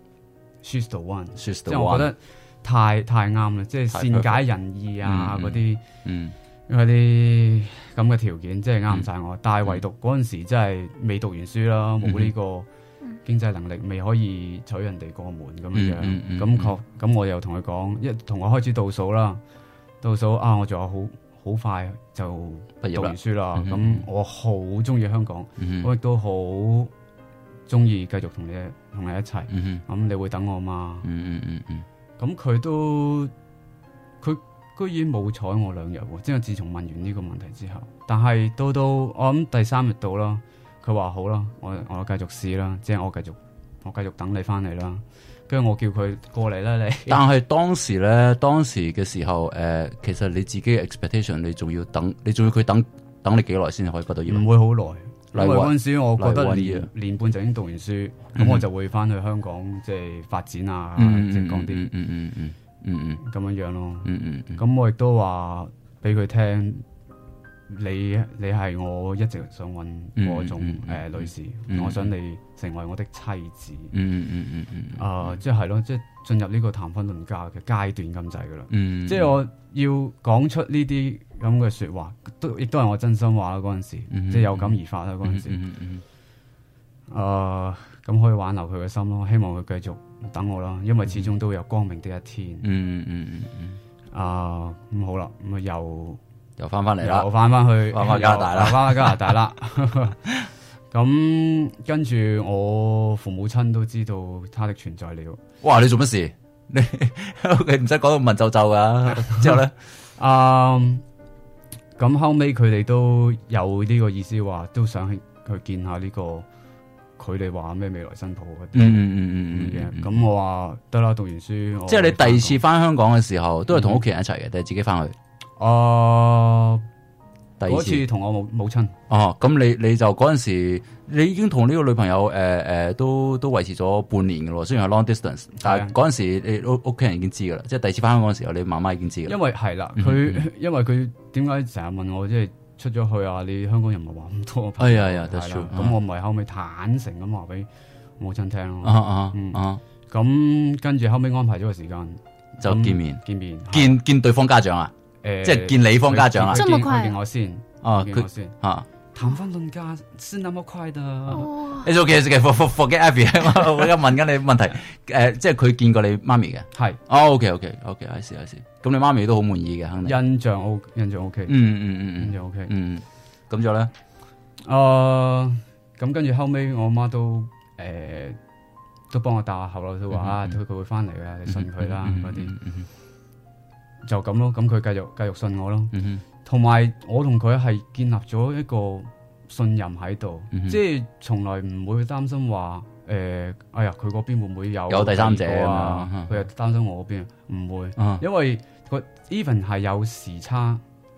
she's the one， she's the one， 即係我覺得太太啱啦，即係善解人意啊，嗰啲，嗯，嗰啲咁嘅條件，即係啱晒我，嗯、但係唯獨嗰陣時真係未讀完書啦，冇呢個經濟能力，未可以娶人哋過門咁樣樣，咁確，咁我又同佢講，一同我開始倒數啦。到數啊！我仲有好好快就讀完書啦。咁、嗯、我好中意香港，嗯、我亦都好中意繼續同你同你一齊。咁、嗯、你會等我嘛？咁佢、嗯嗯嗯、都佢居然冇睬我兩日喎。即係自從問完呢個問題之後，但係到到我諗第三日到啦，佢話好啦，我我繼續試啦，即係我繼續我繼續等你翻嚟啦。跟住我叫佢過嚟啦，你。 但係當時咧，當時嘅時候，誒、呃，其實你自己嘅 expectation， 你仲要等，你仲要佢等等你幾耐先可以畢到業？ 唔會好耐，因為嗰陣時我覺得年年半就已經讀完書，咁、嗯、我就會翻去香港即係發展啊， 嗯、 即係講啲， 嗯嗯嗯嗯嗯嗯咁樣樣咯。 嗯嗯咁、 嗯、我亦都話俾佢聽。你你係我一直想揾嗰種誒、嗯呃、女士、嗯，我想你成為我的妻子。 嗯嗯嗯嗯啊，即係咯，即係進入呢個談婚論嫁嘅階段咁滯噶啦。 嗯， 即係我要講出呢啲咁嘅說話，都亦都係我真心話啦。嗰陣時， 嗯、 即係有感而發啦。嗰陣時， 嗯嗯嗯、啊，咁可以挽留佢嘅心咯。希望佢繼續等我啦，因為始終都有光明的一天。 嗯嗯嗯嗯。 啊，咁好啦，咁啊又。 又翻翻嚟啦， 又翻翻去， 翻翻加拿大啦， 翻翻加拿大啦。咁跟住我父母親都知道他的存在了。 哇！你做乜事？你你唔使講到文縐縐噶。之後咧， 啊，咁後尾佢哋都有呢個意思，話都想去去見下呢個佢哋話咩未來新抱嗰啲。 嗯嗯嗯嗯嘅。咁我話得啦，讀完書。 即係你第二次翻香港嘅時候，都係同屋企人一齊嘅，定係自己翻去？ 啊！ 第嗰次同我母母親哦，咁你你就嗰陣時，你已經同呢個女朋友誒誒、呃呃、都都維持咗半年嘅咯，雖然係 long distance，但係嗰陣時你屋屋企人已經知噶啦，即係第二次翻香港嘅時候，你媽媽已經知噶啦。 因為係啦，佢、嗯、因為佢點解成日問我即係出咗去啊？你香港人唔係話咁多？ 哎呀呀， 咁、嗯、我咪後尾坦誠咁話俾母親聽咯。 啊啊嗯啊！ 咁跟住後尾安排咗個時間就見面， 見面見見對方家長啊！誒、呃，即係見你方家長啊！ 這麼快？見我先， 哦， 見我先啊！ 談婚論嫁是那麼快的？ 你做嘅事嘅，forget Abby，我而家問緊你問題。誒、呃，即係佢見過你媽咪嘅， 係。 哦 ，OK，OK，OK，I see，I see。咁你媽咪都好滿意嘅，肯定。 印象 O， 印象 OK。 嗯嗯嗯嗯， 印象 OK。 嗯，咁咗咧？誒、 呃，咁跟住後尾我媽都誒、呃、都幫我打下口啦，都話啊，佢佢會翻嚟嘅，你信佢啦嗰啲。就咁咯，咁佢繼續繼續信我咯，同、嗯、埋我同佢係建立咗一個信任喺度、嗯，即係從來唔會擔心話誒、呃，哎呀佢嗰邊會唔會有有第三者啊？佢又擔心我嗰邊唔會、嗯，因為個 even 係有時差，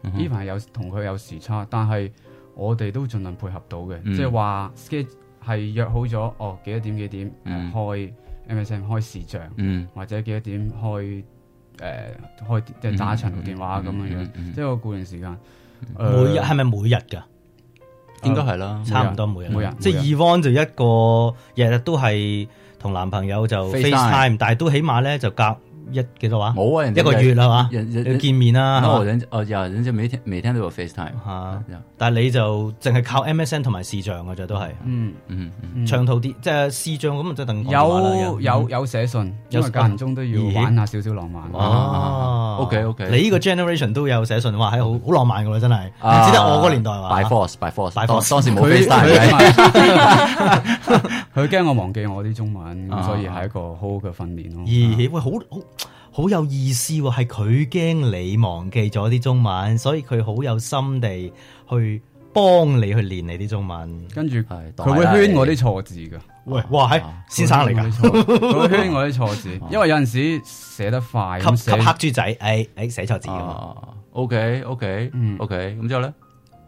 ，even 係有同佢有時差，但係我哋都盡量配合到嘅， 嗯即係話 schedule 係約好咗，哦幾多點幾點誒、 嗯、 開 M S M 開視像， 嗯或者幾多點開誒、呃、開即係打一長途電話咁樣樣， 嗯嗯即係我固定時間。 每日係咪每日㗎？ 應該係啦， 差唔多每日。 每日即係 Yvonne 就一個日日都係同男朋友就 FaceTime，但係都起碼咧就隔一幾多話？ 冇啊，人一個月係嘛？ 人要見面啦。 哦，人哦呀，人家每天每天都有 FaceTime 嚇，但係你就淨係靠 M S N 同埋視像嘅啫，都係。 嗯嗯嗯， 長途啲即係視像咁就等於有有有寫信，因為間唔中都要玩下少少浪漫。 哦 ，OK OK， 你呢個 generation 都有寫信，哇係好好浪漫㗎喎，真係。唔啊知得我嗰年代話。 By force by force， by force 當時冇 FaceTime。 佢驚我忘記我啲中文， 啊所以係一個好好嘅訓練咯。 咦，喂，好好好有意思喎！係佢驚你忘記咗啲中文，所以佢好有心地去幫你去練你啲中文。 跟住佢會圈我啲錯字噶。 喂，哇，係先生嚟㗎， 佢會圈我啲錯字，因為有陣時寫得快， 吸吸寫黑豬仔，誒誒寫錯字㗎嘛。 OK OK OK，咁之後咧，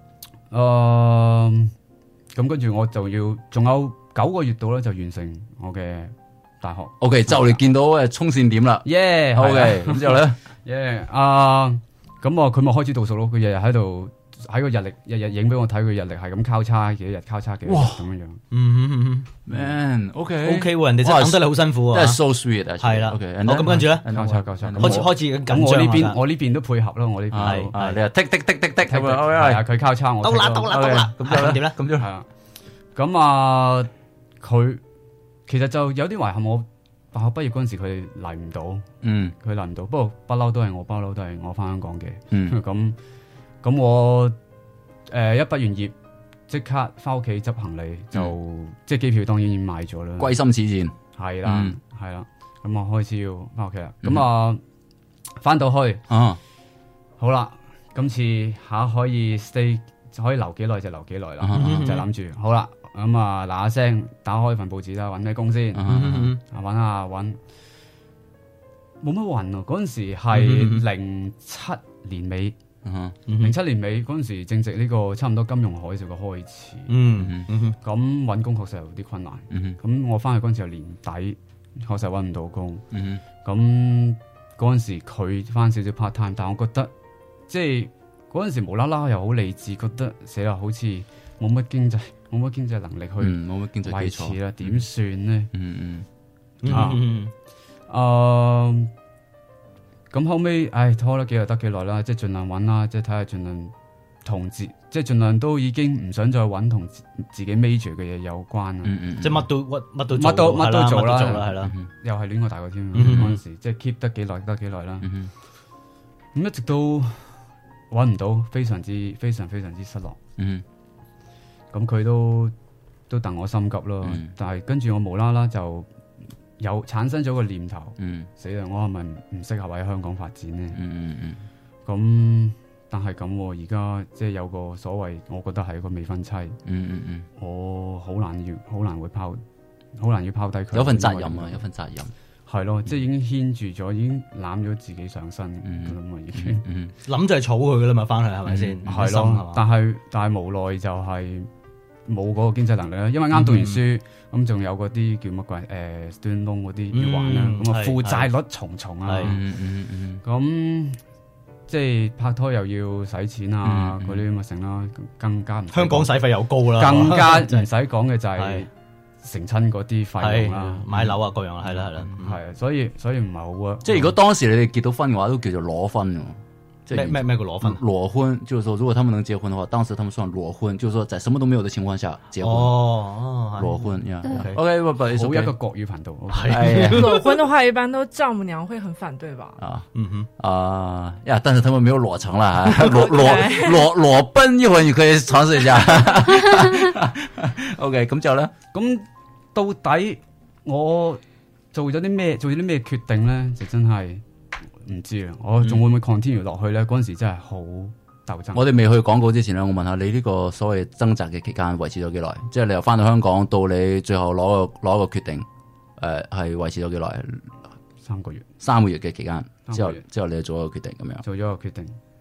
誒，咁跟住我就要仲有九個月度咧，就完成我嘅大學。 OK，就嚟見到誒衝線點啦。 耶 OK，咁之後咧， 耶啊，咁我佢咪開始倒數咯。佢日日喺度喺個日曆，日日影俾我睇，佢日曆係咁交叉幾日，交叉幾日咁樣樣。 嗯嗯 ，Man OK OK 喎，人哋真係等得你好辛苦啊， 真係 so sweet 啊。 係啦， OK， 好咁跟住咧， 交叉交叉， 開始開始緊張。 我呢邊我呢邊都配合咯，我呢邊係係你啊剔剔剔剔剔咁係啊，佢交叉我到啦到啦到啦，咁點咧？ 咁樣係啊，咁啊，佢其實就有啲遺憾，我大學畢業嗰陣時佢嚟唔到， 嗯， 佢嚟唔到，不過不嬲都係我，不嬲都係我翻香港嘅， 嗯， 咁咁我誒一畢完業即刻翻屋企執行李，就即係機票當然已經買咗啦， 歸心似箭， 係啦係啦，咁我開始要翻屋企啦，咁啊翻到去啊， 好啦，今次下可以 stay 可以留幾耐就留幾耐啦，就諗住好啦。咁啊嗱嗱聲打開份報紙啦，揾咩工先？啊揾下揾，冇乜運啊！嗰陣時係零七年尾，零七年尾嗰陣時正值呢個差唔多金融海嘯嘅開始。 嗯， 咁揾工確實有啲困難。咁我翻去嗰陣時係年底，確實揾唔到工。咁嗰陣時佢翻少少 part time，但係我覺得即係嗰陣時無啦啦又好理智，覺得死啦，好似冇乜經濟。冇乜經濟能力去冇乜經濟維持啦，點算咧？ 嗯嗯啊，誒，咁後尾，唉，拖得幾日得幾耐啦，即係盡量揾啦，即係睇下盡量同自，即係盡量都已經唔想再揾同自己 major 嘅嘢有關啦。 嗯嗯， 即係乜都乜乜都乜都乜都做啦， 係啦， 又係戀愛大過天嗰陣時，即係 keep 得幾耐得幾耐啦。咁一直都揾唔到，非常之非常非常之失落。 嗯。 咁佢都都戥我心急咯， 嗯、 但係跟住我無啦啦就有產生咗個念頭， 嗯、 死啦！我係咪唔適合喺香港發展呢？ 嗯嗯嗯。 咁但係咁，而家即係有個所謂，我覺得係一個未婚妻。 嗯嗯嗯。 我好難要，好難會拋，好難要拋低佢。 有份責任啊，有份責任。 係咯，即係已經牽住咗，已經攬咗自己上身咁啊！已經諗就係儲佢噶啦嘛，翻去係咪先？ 係咯，但係但係無奈就係冇嗰個經濟能力啦，因為啱讀完書，咁仲有嗰啲叫乜鬼誒 student loan 嗰啲要還啦，咁啊負債率重重啊，咁即係拍拖又要使錢啊，嗰啲咁嘅成啦，更加唔香港使費又高啦， 更加唔使講嘅就係。成親嗰啲費用啦， 買樓啊，各樣係啦係啦， 係啊，所以所以唔係好啊。 即係如果當時你哋結到婚嘅話，都叫做裸婚嘅。 咩咩咩叫裸婚？ 裸婚就是說，如果他們能結婚的話，當時他們算裸婚，就是說在什麼都沒有的情況下結婚。 哦， 裸婚呀。 OK，不不，好一個國語頻道。 係裸婚的話，一般都丈母娘會很反對吧？ 啊， 嗯哼， 啊呀，但是他們沒有裸成啦，裸裸裸裸奔一會，你可以嘗試一下。OK，咁之後咧， 咁到底我做咗啲咩？做咗啲咩決定咧？就真係。唔知啊，我仲會唔會 continue 落去咧？嗰陣時真係好鬥爭。 我哋未去廣告之前咧，我問下你呢個所謂掙扎嘅期間維持咗幾耐？即係你由翻到香港到你最後攞個攞個決定，誒、呃、係維持咗幾耐？ 三個月。 三個月嘅期間之後，之後你就做一個決定咁樣。 做咗個決定。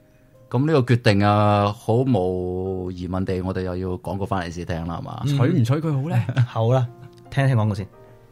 咁呢個決定啊，好無疑問地，我哋又要講個翻嚟試聽啦，係嘛？ 娶唔娶佢好咧？ 好啦，聽聽廣告先。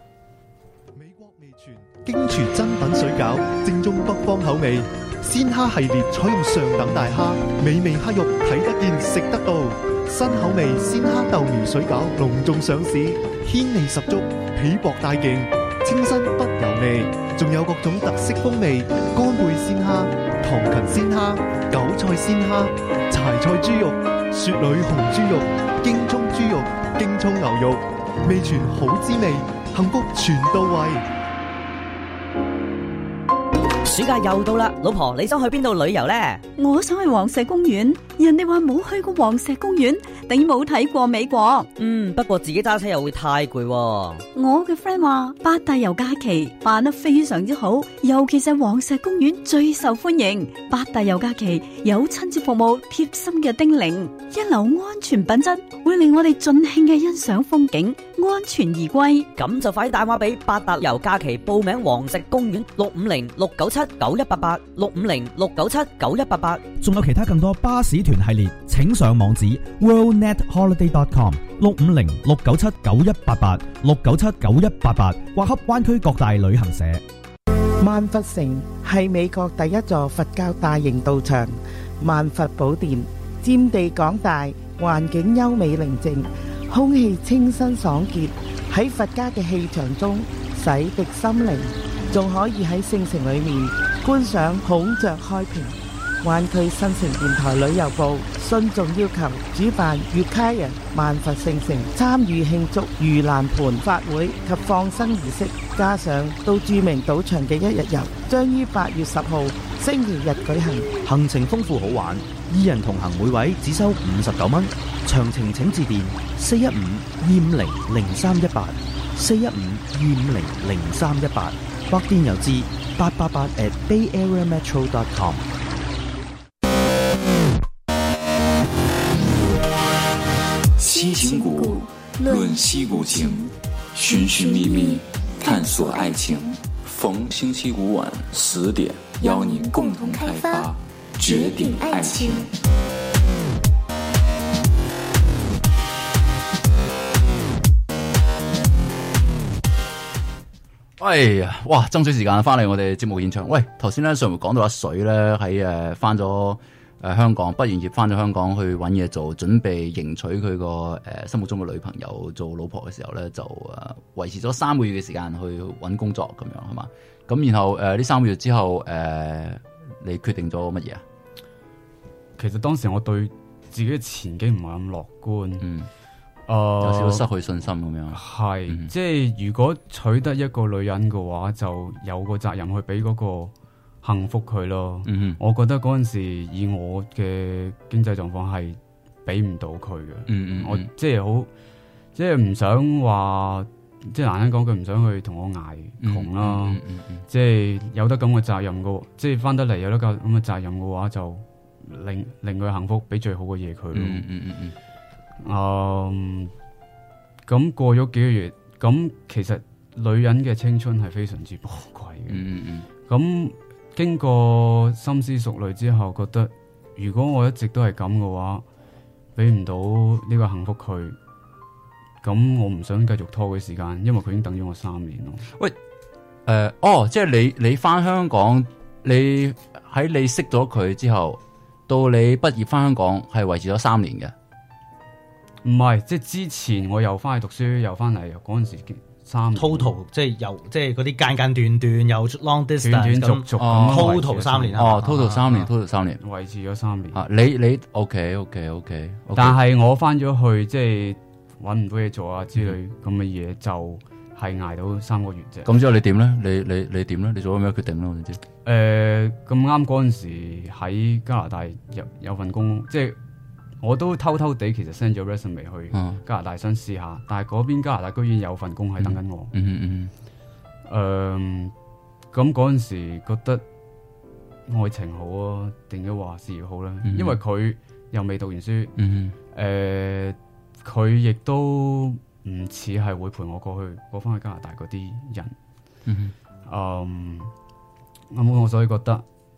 京廚珍品水餃，正宗北方口味。鮮蝦系列採用上等大蝦，美味蝦肉睇得見食得到。新口味鮮蝦豆苗水餃隆重上市，鮮味十足，皮薄帶勁，清新不油膩。仲有各種特色風味，乾貝鮮蝦、糖芹鮮蝦、韭菜鮮蝦、柴菜豬肉、雪裏紅豬肉、京葱豬肉、京葱牛肉，味全好滋味，幸福全到位。 暑假又到啦，老婆你想去邊度旅遊呢？ 我想去黃石公園，人哋話冇去過黃石公園，等於冇睇過美國。 嗯，不過自己揸車又會太攰喎。 我嘅 friend 話八大遊假期辦得非常之好，尤其是黃石公園最受歡迎。八大遊假期有親切服務、貼心嘅叮嚀，一流安全品質，會令我哋盡興嘅欣賞風景，安全而歸。 咁就快啲打電話俾八大遊假期報名黃石公園六五零六九七九一八八六五零六九七九一八八。 仲有其他更多巴士團系列，請上網址 world net holiday dot com 六五零六九七九一八八六九七九一八八，或洽灣區各大旅行社。 萬佛城係美國第一座佛教大型道場，萬佛寶殿佔地廣大，環境優美寧靜，空氣清新爽潔，喺佛家嘅氣場中洗滌心靈，仲可以喺聖城裏面觀賞孔雀開屏。灣區新城電台旅遊部慎重要求主辦粵卡人萬佛聖城參與慶祝盂蘭盆法會及放生儀式，加上到著名賭場嘅一日遊，將於八月十號星期日舉行。 行程豐富好玩，二人同行每位只收五十九蚊。詳情請致電四一五二五零零三一八四一五二五零零三一八，或電郵至八八八 at bay area metro dot com。 西情谷，论西谷情，寻寻觅觅，探索爱情。逢星期五晚十点，邀您共同开发，绝顶爱情。 哎呀，哇！爭取時間翻嚟我哋節目現場。喂，頭先咧上回講到阿水咧喺誒翻咗誒香港，畢完業翻咗香港去揾嘢做，準備迎娶佢個誒心目中嘅女朋友做老婆嘅時候咧，就誒維持咗三個月嘅時間去揾工作咁樣係嘛？咁然後誒呢、呃、三個月之後誒、呃，你決定咗乜嘢啊？ 其實當時我對自己嘅前景唔係咁樂觀。嗯。誒、呃， 有少少失去信心咁樣。 係、嗯，即係如果娶得一個女人嘅話，就有個責任去俾嗰個幸福佢咯。嗯，我覺得嗰陣時以我嘅經濟狀況係俾唔到佢嘅。嗯嗯，我即係好，即係唔想話，即係難聽講句，唔想去同我挨窮啦。嗯嗯嗯、即係有得咁嘅責任嘅，即係翻得嚟有得咁嘅責任嘅話，就令令佢幸福，俾最好嘅嘢佢咯。嗯嗯嗯嗯。嗯，咁過咗幾個月，咁其實女人嘅青春係非常之寶貴嘅。嗯嗯，咁經過深思熟慮之後，覺得如果我一直都係咁嘅話，俾唔到呢個幸福佢，咁我唔想繼續拖佢時間，因為佢已經等咗我三年咯。 喂，誒、呃，哦，即係你你翻香港，你喺你識咗佢之後，到你畢業翻香港係維持咗三年嘅。 唔係，即係之前我又翻去讀書，又翻嚟，嗰陣時三年 total 即係由即係嗰啲間間斷斷，又 long distance 斷斷續續咁 total 三年哦 total 三年 total 三年維持咗三年。 啊，你你 OK OK OK， 但係我翻咗去即係搵唔到嘢做啊之類咁嘅嘢，就係捱到三個月啫。 咁之後你點咧？你你你點咧？你做咗咩決定咧？我唔知。誒、 呃，咁啱嗰陣時喺加拿大有有份工，即係。我都偷偷地其實 send 咗 resume 去加拿大想試下，嗯、但係嗰邊加拿大居然有份工喺等緊我。嗯嗯嗯。誒，咁嗰陣時覺得愛情好啊，定咗話事業好啦、啊嗯，因為佢又未讀完書。嗯誒，佢、呃、亦都唔似係會陪我過去過翻去加拿大嗰啲人。嗯嗯。咁我所以覺得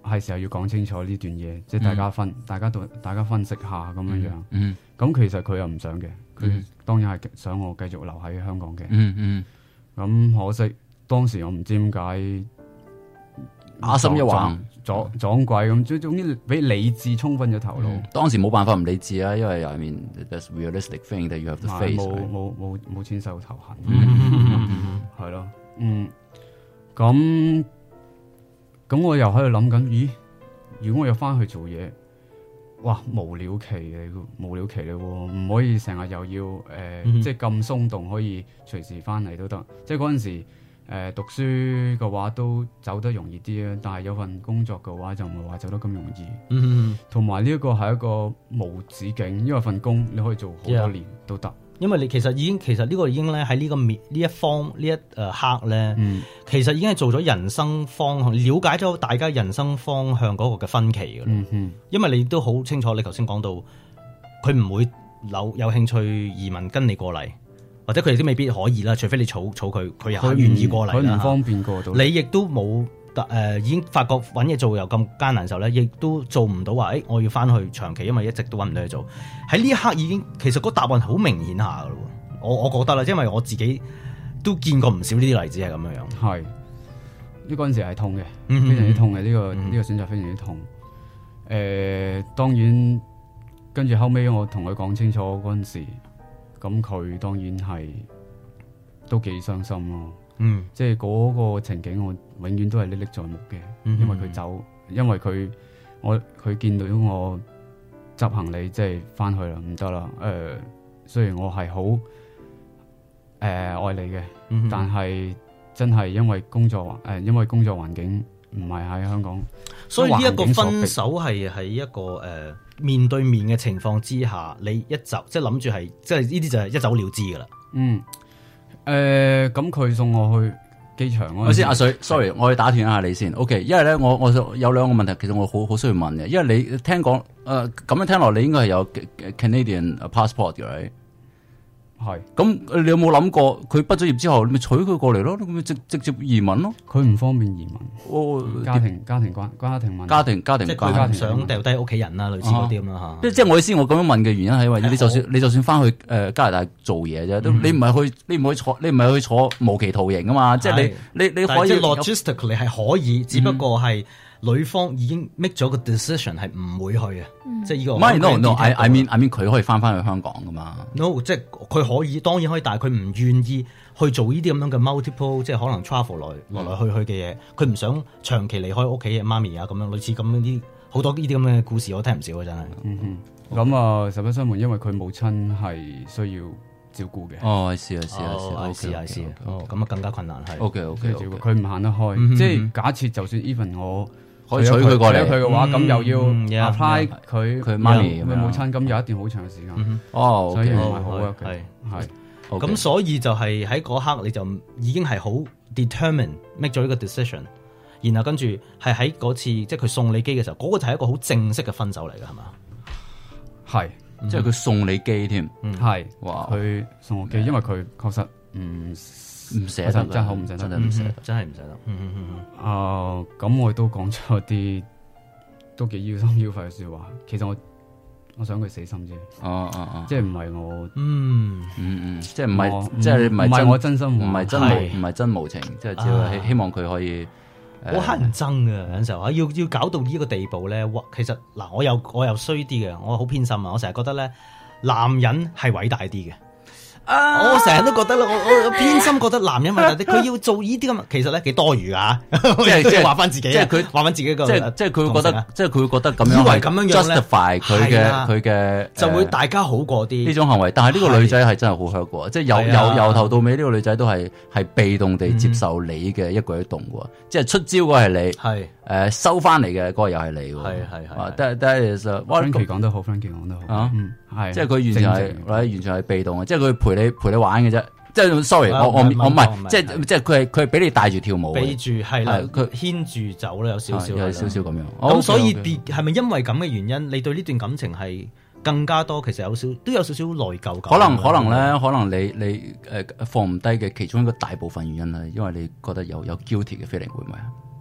係時候要講清楚呢段嘢，即係大家分，嗯、大家對大家分析下咁樣樣。咁、 嗯嗯、其實佢又唔想嘅，佢、 嗯、 當然係想我繼續留喺香港嘅。 嗯嗯。 咁可惜當時我唔知點解阿心一橫撞撞鬼咁，總總之俾理智沖昏咗頭腦、嗯。 當時冇辦法唔理智啊，因為 I mean that's realistic thing that you have to face。 冇冇冇冇錢受頭痕。係咯， 嗯。 咁咁我又喺度諗緊，咦？如果我又翻去做嘢，哇，無了期嘅，無了期嘅，唔可以成日又要誒、呃嗯，即係咁鬆動，可以隨時翻嚟都得。即係嗰陣時誒、呃、讀書嘅話都走得容易啲啊，但係有份工作嘅話就唔係話走得咁容易。嗯，同埋呢一個係一個無止境，因為份工你可以做好多年都得。 Yeah.因為你其實已經，其實呢個已經咧喺呢個面呢一方呢一誒刻咧、嗯，其實已經係做咗人生方向，了解咗大家人生方向嗰個嘅分歧嘅、嗯嗯。因為你都好清楚，你頭先講到佢唔會有有興趣移民跟你過嚟，或者佢哋都未必可以啦，除非你儲儲佢，佢又願意過嚟啦。 佢唔方便過到。 你亦都冇。誒、呃、已經發覺揾嘢做又咁艱難嘅時候咧，亦都做唔到話，誒、欸、我要翻去長期，因為一直都揾唔到嘢做。喺呢一刻已經，其實個答案好明顯下噶咯。我我覺得啦，因為我自己都見過唔少呢啲例子係咁樣樣。 係呢嗰陣時係痛嘅、嗯，非常之痛嘅呢、這個呢、嗯這個選擇非常之痛。誒、呃，當然跟住後尾我同佢講清楚嗰陣時，咁佢當然係都幾傷心咯。嗯，即係嗰個情景，我永遠都係歷歷在目嘅、嗯，因為佢走，因為佢我佢見到我執行李，即係翻去啦，唔得啦。誒、呃，雖然我係好誒愛你嘅、嗯，但係真係因為工作誒、呃，因為工作環境唔係喺香港， 所以呢一個分手係喺一個誒、呃、面對面嘅情況之下，你一走即係諗住係，即係呢啲就係一走了之噶啦。 嗯。誒、呃，咁佢送我去機場嗰陣時， 我先阿水 ，sorry， 我要打斷一下你先 ，OK， 因為咧，我我有兩個問題，其實我好好需要問嘅，因為你聽講誒咁樣聽落，你應該係有 Canadian passport 嘅，right？ 係， 咁你有冇諗過佢畢咗業之後，你咪娶佢過嚟咯？咁咪直直接移民咯？ 佢唔方便移民， 哦， 家庭家庭關家庭問題， 家庭家庭關係， 即係佢唔想掉低屋企人啦，類似嗰啲咁啦嚇。 即係我意思，我咁樣問嘅原因係因為你就算你就算翻去誒加拿大做嘢啫，都你唔係去你唔可以坐你唔係去坐無期徒刑啊嘛，即係你你你可以 logistically 係可以，只不過係。女方已經 make 咗個 decision 係唔會去啊、嗯，即係呢個。 唔係 no no，I I mean I mean 佢可以翻翻去香港噶嘛 ？No， 即係佢可以，當然可以，但係佢唔願意去做呢啲咁樣嘅 multiple， 即係可能 travel 來、嗯、來來去去嘅嘢。佢唔想長期離開屋企嘅媽咪啊，咁樣類似咁樣啲好多呢啲咁嘅故事，我聽唔少啊，真係。 嗯哼，咁啊，實不相瞞，因為佢母親係需要照顧嘅。 哦，係係係係， 係係係，哦，咁啊更加困難係。 OK OK， 佢唔行得開，嗯、即係假設就算 even 我。 可以娶佢過嚟， 佢嘅話咁、嗯、又要 apply 佢佢媽咪佢母親，咁有一段好長嘅時間。 嗯、 哦，所以唔係好嘅，係係。 咁所以就係喺嗰刻你就已經係好 determine make 咗呢個 decision， 然後跟住係喺嗰次即係佢送你機嘅時候，嗰、嗰個就係一個好正式嘅分手嚟㗎，係嘛？ 係， 即係佢送你機添， 係、嗯，哇！佢送我機，因為佢確實唔。嗯唔捨得， 真係好唔捨得， 真係唔捨得，真係唔捨得。嗯嗯嗯嗯。啊，咁我都講咗啲都幾腰心腰肺嘅説話。其實我我想佢死心啫。 哦哦哦， 即係唔係我。 嗯嗯嗯，即係唔係即係唔係我真心， 唔係真無唔係真無情，即係只係希望佢可以。 好乞人憎嘅有陣時候，要要搞到呢個地步咧。其實嗱，我又我又衰啲嘅，我好偏心啊！我成日覺得咧，男人係偉大啲嘅。啊、我成日都覺得啦，我我偏心覺得男人偉大啲，佢要做呢啲咁，其實咧幾多餘噶，即係即係話翻自己，即係佢話翻自己個， 即係即係佢會覺得，即係佢會覺得咁樣係咁樣 justify 佢嘅佢嘅， 就會大家好過啲呢種行為。但係呢個女仔係真係好 hurt 過，即係由由由頭到尾呢個女仔都係係被動地接受你嘅一舉一動嘅，即係出招嗰係你，係誒收翻嚟嘅嗰個又係你，係係係。但但係其實 Frankie 講得好 Frankie 講得好啊，係即係佢完全係完全係被動嘅，即係佢陪你陪你玩嘅啫。即係 sorry，我我我唔係，即係即係佢係佢係俾你帶住跳舞， 俾住係啦，佢牽住走啦，有少少， 有少少咁樣。 咁所以別係咪因為咁嘅原因，你對呢段感情係更加多？其實有少都有少少內疚感。 可能可能咧，可能你你誒放唔低嘅其中一個大部分原因係因為你覺得有有 guilty 嘅 feeling 會唔會啊？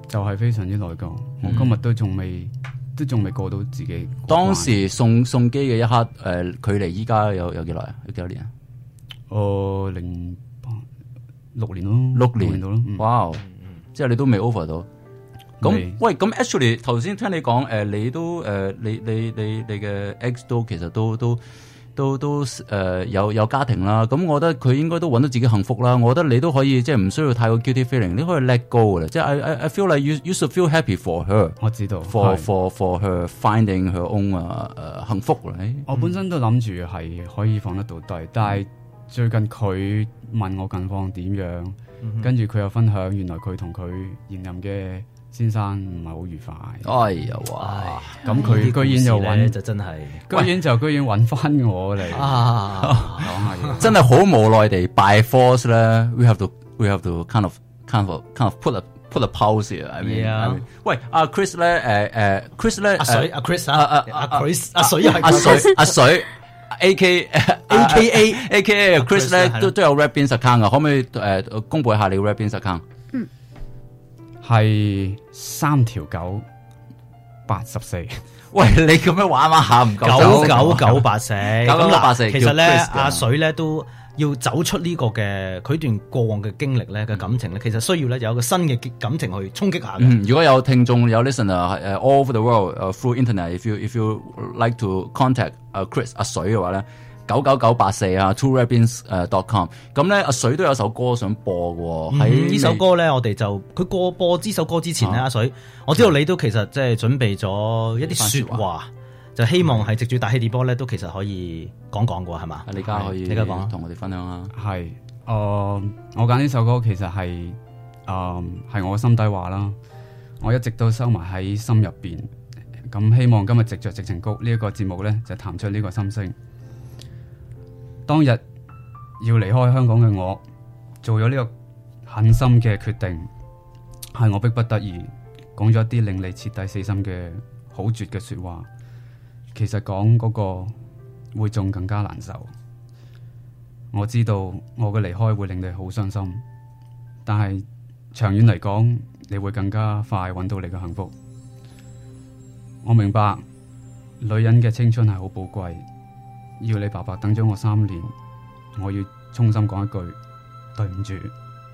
就係非常之內疚。我今日都仲未都仲未過到自己。 當時送送機嘅一刻，誒、呃，距離依家有有幾耐啊？有幾多年啊？ 哦，零六年咯， 六年到咯。 哇！即係你都未 over 到。咁喂，咁 actually 頭先聽你講，誒、呃，你都誒、呃，你你你你嘅 ex 都其實都都都都誒、呃、有有家庭啦。咁我覺得佢應該都揾到自己幸福啦。我覺得你都可以即係唔需要太過 guilty feeling，你可以 let go 嘅啦。即係 I I I feel like you you should feel happy for her。 我知道 for for for her finding her own 啊、uh, 誒幸福咧。 我本身都諗住係可以放得到低，但係最近佢問我近況點樣，嗯、跟住佢又分享，原來佢同佢現任嘅先生唔係好愉快。 哎呀哇！ 咁佢居然又揾， 就真係， 居然就居然揾翻我嚟啊！講下嘢，真係好無奈地 by force 咧 ，we have to we have to kind of kind of kind of put a put a pause here。I mean， yeah. I mean 喂，阿 Chris 咧，誒誒 ，Chris 咧， 阿水，阿 Chris 啊，阿阿 Chris，阿水阿水，阿水。A K A K A A K A Chris 咧都都有 Red Beans account 噶，可唔可以誒、呃、公佈一下你 Red Beans account？ 嗯，係三條九八十四。 喂，你咁樣玩玩下唔夠九九九八四， 九九八四。 其實咧，阿水咧都要走出呢個嘅佢段過往嘅經歷咧嘅感情咧，其實需要咧有一個新嘅感情去衝擊下嘅、 嗯。如果有聽眾有 listener 誒、uh, all over the world、uh, through internet，if you if you like to contact 阿、uh, Chris 阿水嘅話咧，九九九八四啊 two red beans 誒 dot com。咁咧阿水都有首歌想播嘅，喺呢、 嗯、首歌咧我哋就佢過播呢首歌之前咧，阿、啊、水，我知道你都其實即係準備咗一啲說話。就希望係藉住大氣電波咧，都其實可以講講嘅係嘛？ 你而家可以， 你而家講， 同我哋分享啦。 係，誒、呃，我揀呢首歌其實係，誒、呃，係我心底話啦。我一直都收埋喺心入邊，咁希望今日藉着矽情谷呢一個節目咧，就談出呢個心聲。當日要離開香港嘅我，做咗呢個狠心嘅決定，係我迫不得已講咗一啲令你徹底死心嘅好絕嘅說話。其實講嗰個會仲更加難受，我知道我嘅離開會令你好傷心，但係長遠嚟講，你會更加快揾到你嘅幸福。我明白女人嘅青春係好寶貴，要你白白等咗我三年，我要衷心講一句對唔住，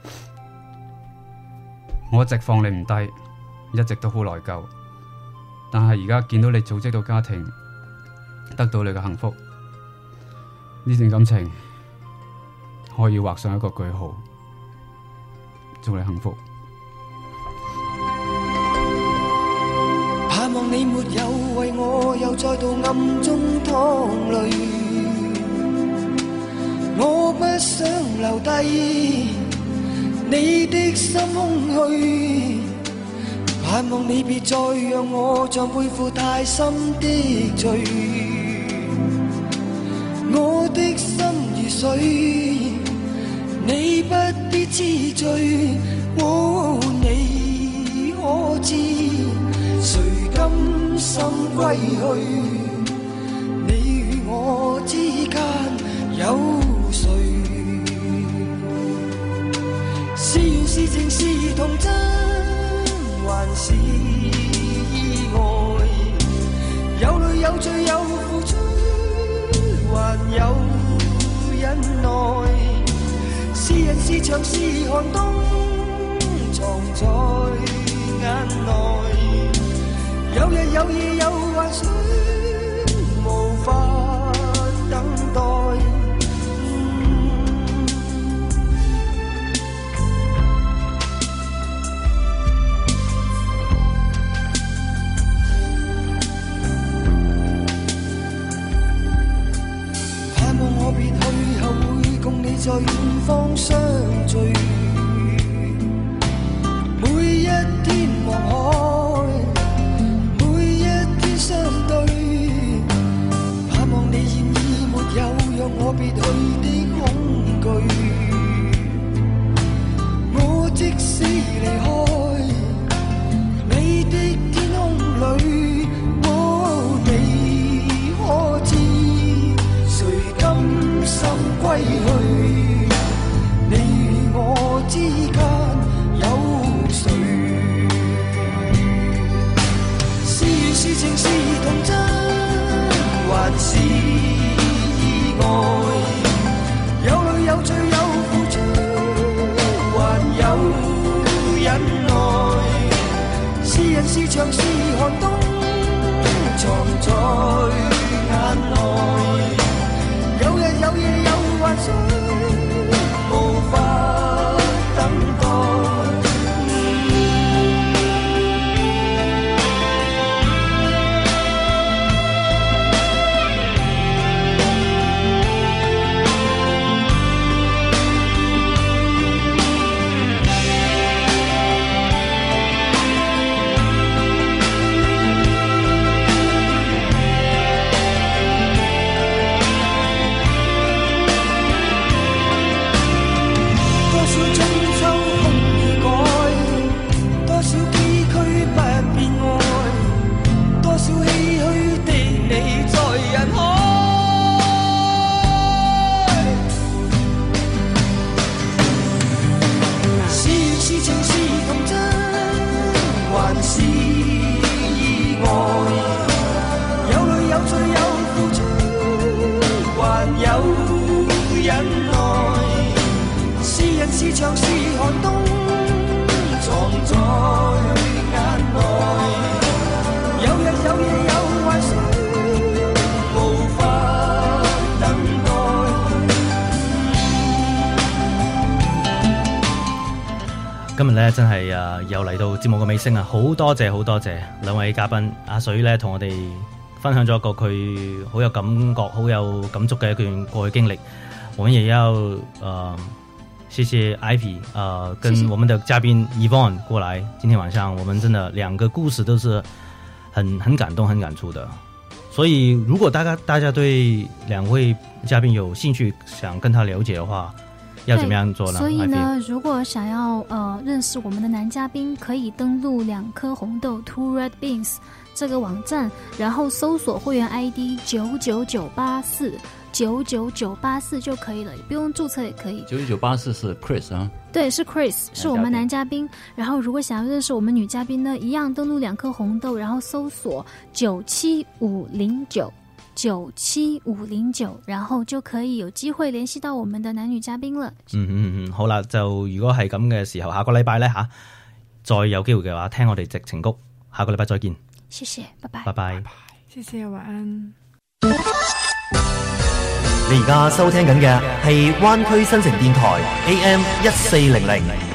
我一直放你唔低，一直都好內疚，但係而家見到你組織到家庭，得到你嘅幸福，呢段感情可以畫上一個句號，祝你幸福。 盼望你沒有為我又再度暗中淌淚，我不想留低你的心空虛，盼望你別再讓我像背負太深的罪，我的心如水，你不必知罪，哦，你可知誰甘心歸去？你與我之間有誰？是緣是情是童真，還是意外？有淚有罪有付出，還有忍耐。是人是牆是寒冬，藏在眼內。有日有夜有幻想，無法等待。盼望我別去後會共你在遠方相聚，每一天望海，每一天相對，盼望你現已沒有讓我別去的恐懼，我即使離開你的天空裏，哦，你可知誰甘心歸去？你與我之間有誰？ 是牆是寒冬，藏在眼內。有日有夜有幻想，無法等待。是牆是寒冬，藏在眼內。有日有夜有幻想，無法等待。 今日咧真係誒又嚟到節目嘅尾聲啊！好多謝好多謝兩位嘉賓阿水咧，同我哋分享咗一個佢好有感覺、好有感觸嘅一段過去經歷。我們也要誒。呃謝謝 Ivy， 呃，跟我們的嘉賓 Yvonne 過來，今天晚上我們真的兩個故事都是很很感動、很感觸的。所以如果大家大家對兩位嘉賓有興趣，想跟他了解的話，要怎麼樣做呢？ 所以呢，如果想要呃認識我們的男嘉賓，可以登錄兩顆紅豆 Two Red Beans 這個網站，然後搜索會員 I D 九九九八四。九九九八四就可以了，也不用註冊也可以。 九九九八四是 Chris 啊？ 對，是 Chris， 是我們男嘉賓。然後如果想要認識我們女嘉賓呢，一樣登錄兩顆紅豆，然後搜索九七五零九九七五零九，然後就可以有機會聯繫到我們的男女嘉賓了。 嗯嗯嗯，好啦，就如果係咁嘅時候，下個禮拜呢，吓，再有機會嘅話，聽我哋矽情谷，下個禮拜再見。 謝謝，拜拜。 拜拜。 謝謝，晚安。 你而家收聽緊嘅係灣區新城電台 A M 一四零零。